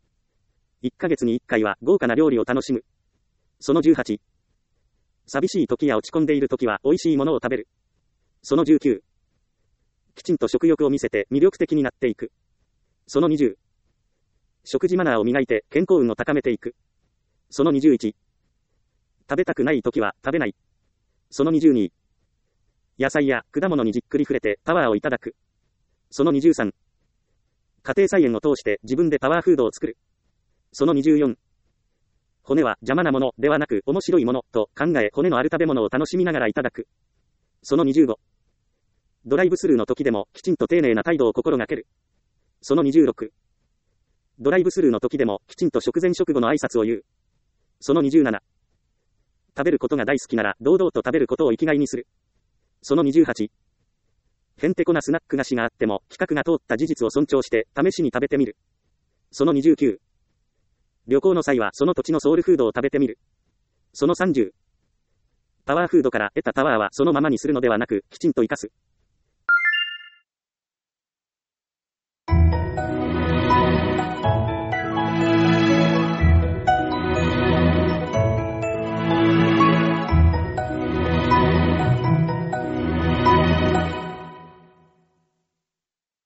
17。1ヶ月に1回は豪華な料理を楽しむ。その18。寂しい時や落ち込んでいる時は美味しいものを食べる。その19。きちんと食欲を見せて魅力的になっていく。その20。食事マナーを磨いて健康運を高めていく。その21。食べたくない時は食べない。その22。野菜や果物にじっくり触れてパワーをいただく。その23。家庭菜園を通して自分でパワーフードを作る。その24。骨は邪魔なものではなく面白いものと考え骨のある食べ物を楽しみながらいただく。その25。ドライブスルーの時でもきちんと丁寧な態度を心がける。その26。ドライブスルーの時でもきちんと食前食後の挨拶を言う。その27。 食べることが大好きなら、堂々と食べることを生きがいにする。その28。へんてこなスナック菓子があっても、規格が通った事実を尊重して、試しに食べてみる。その29。旅行の際はその土地のソウルフードを食べてみる。その30。パワーフードから得たパワーはそのままにするのではなく、きちんと活かす。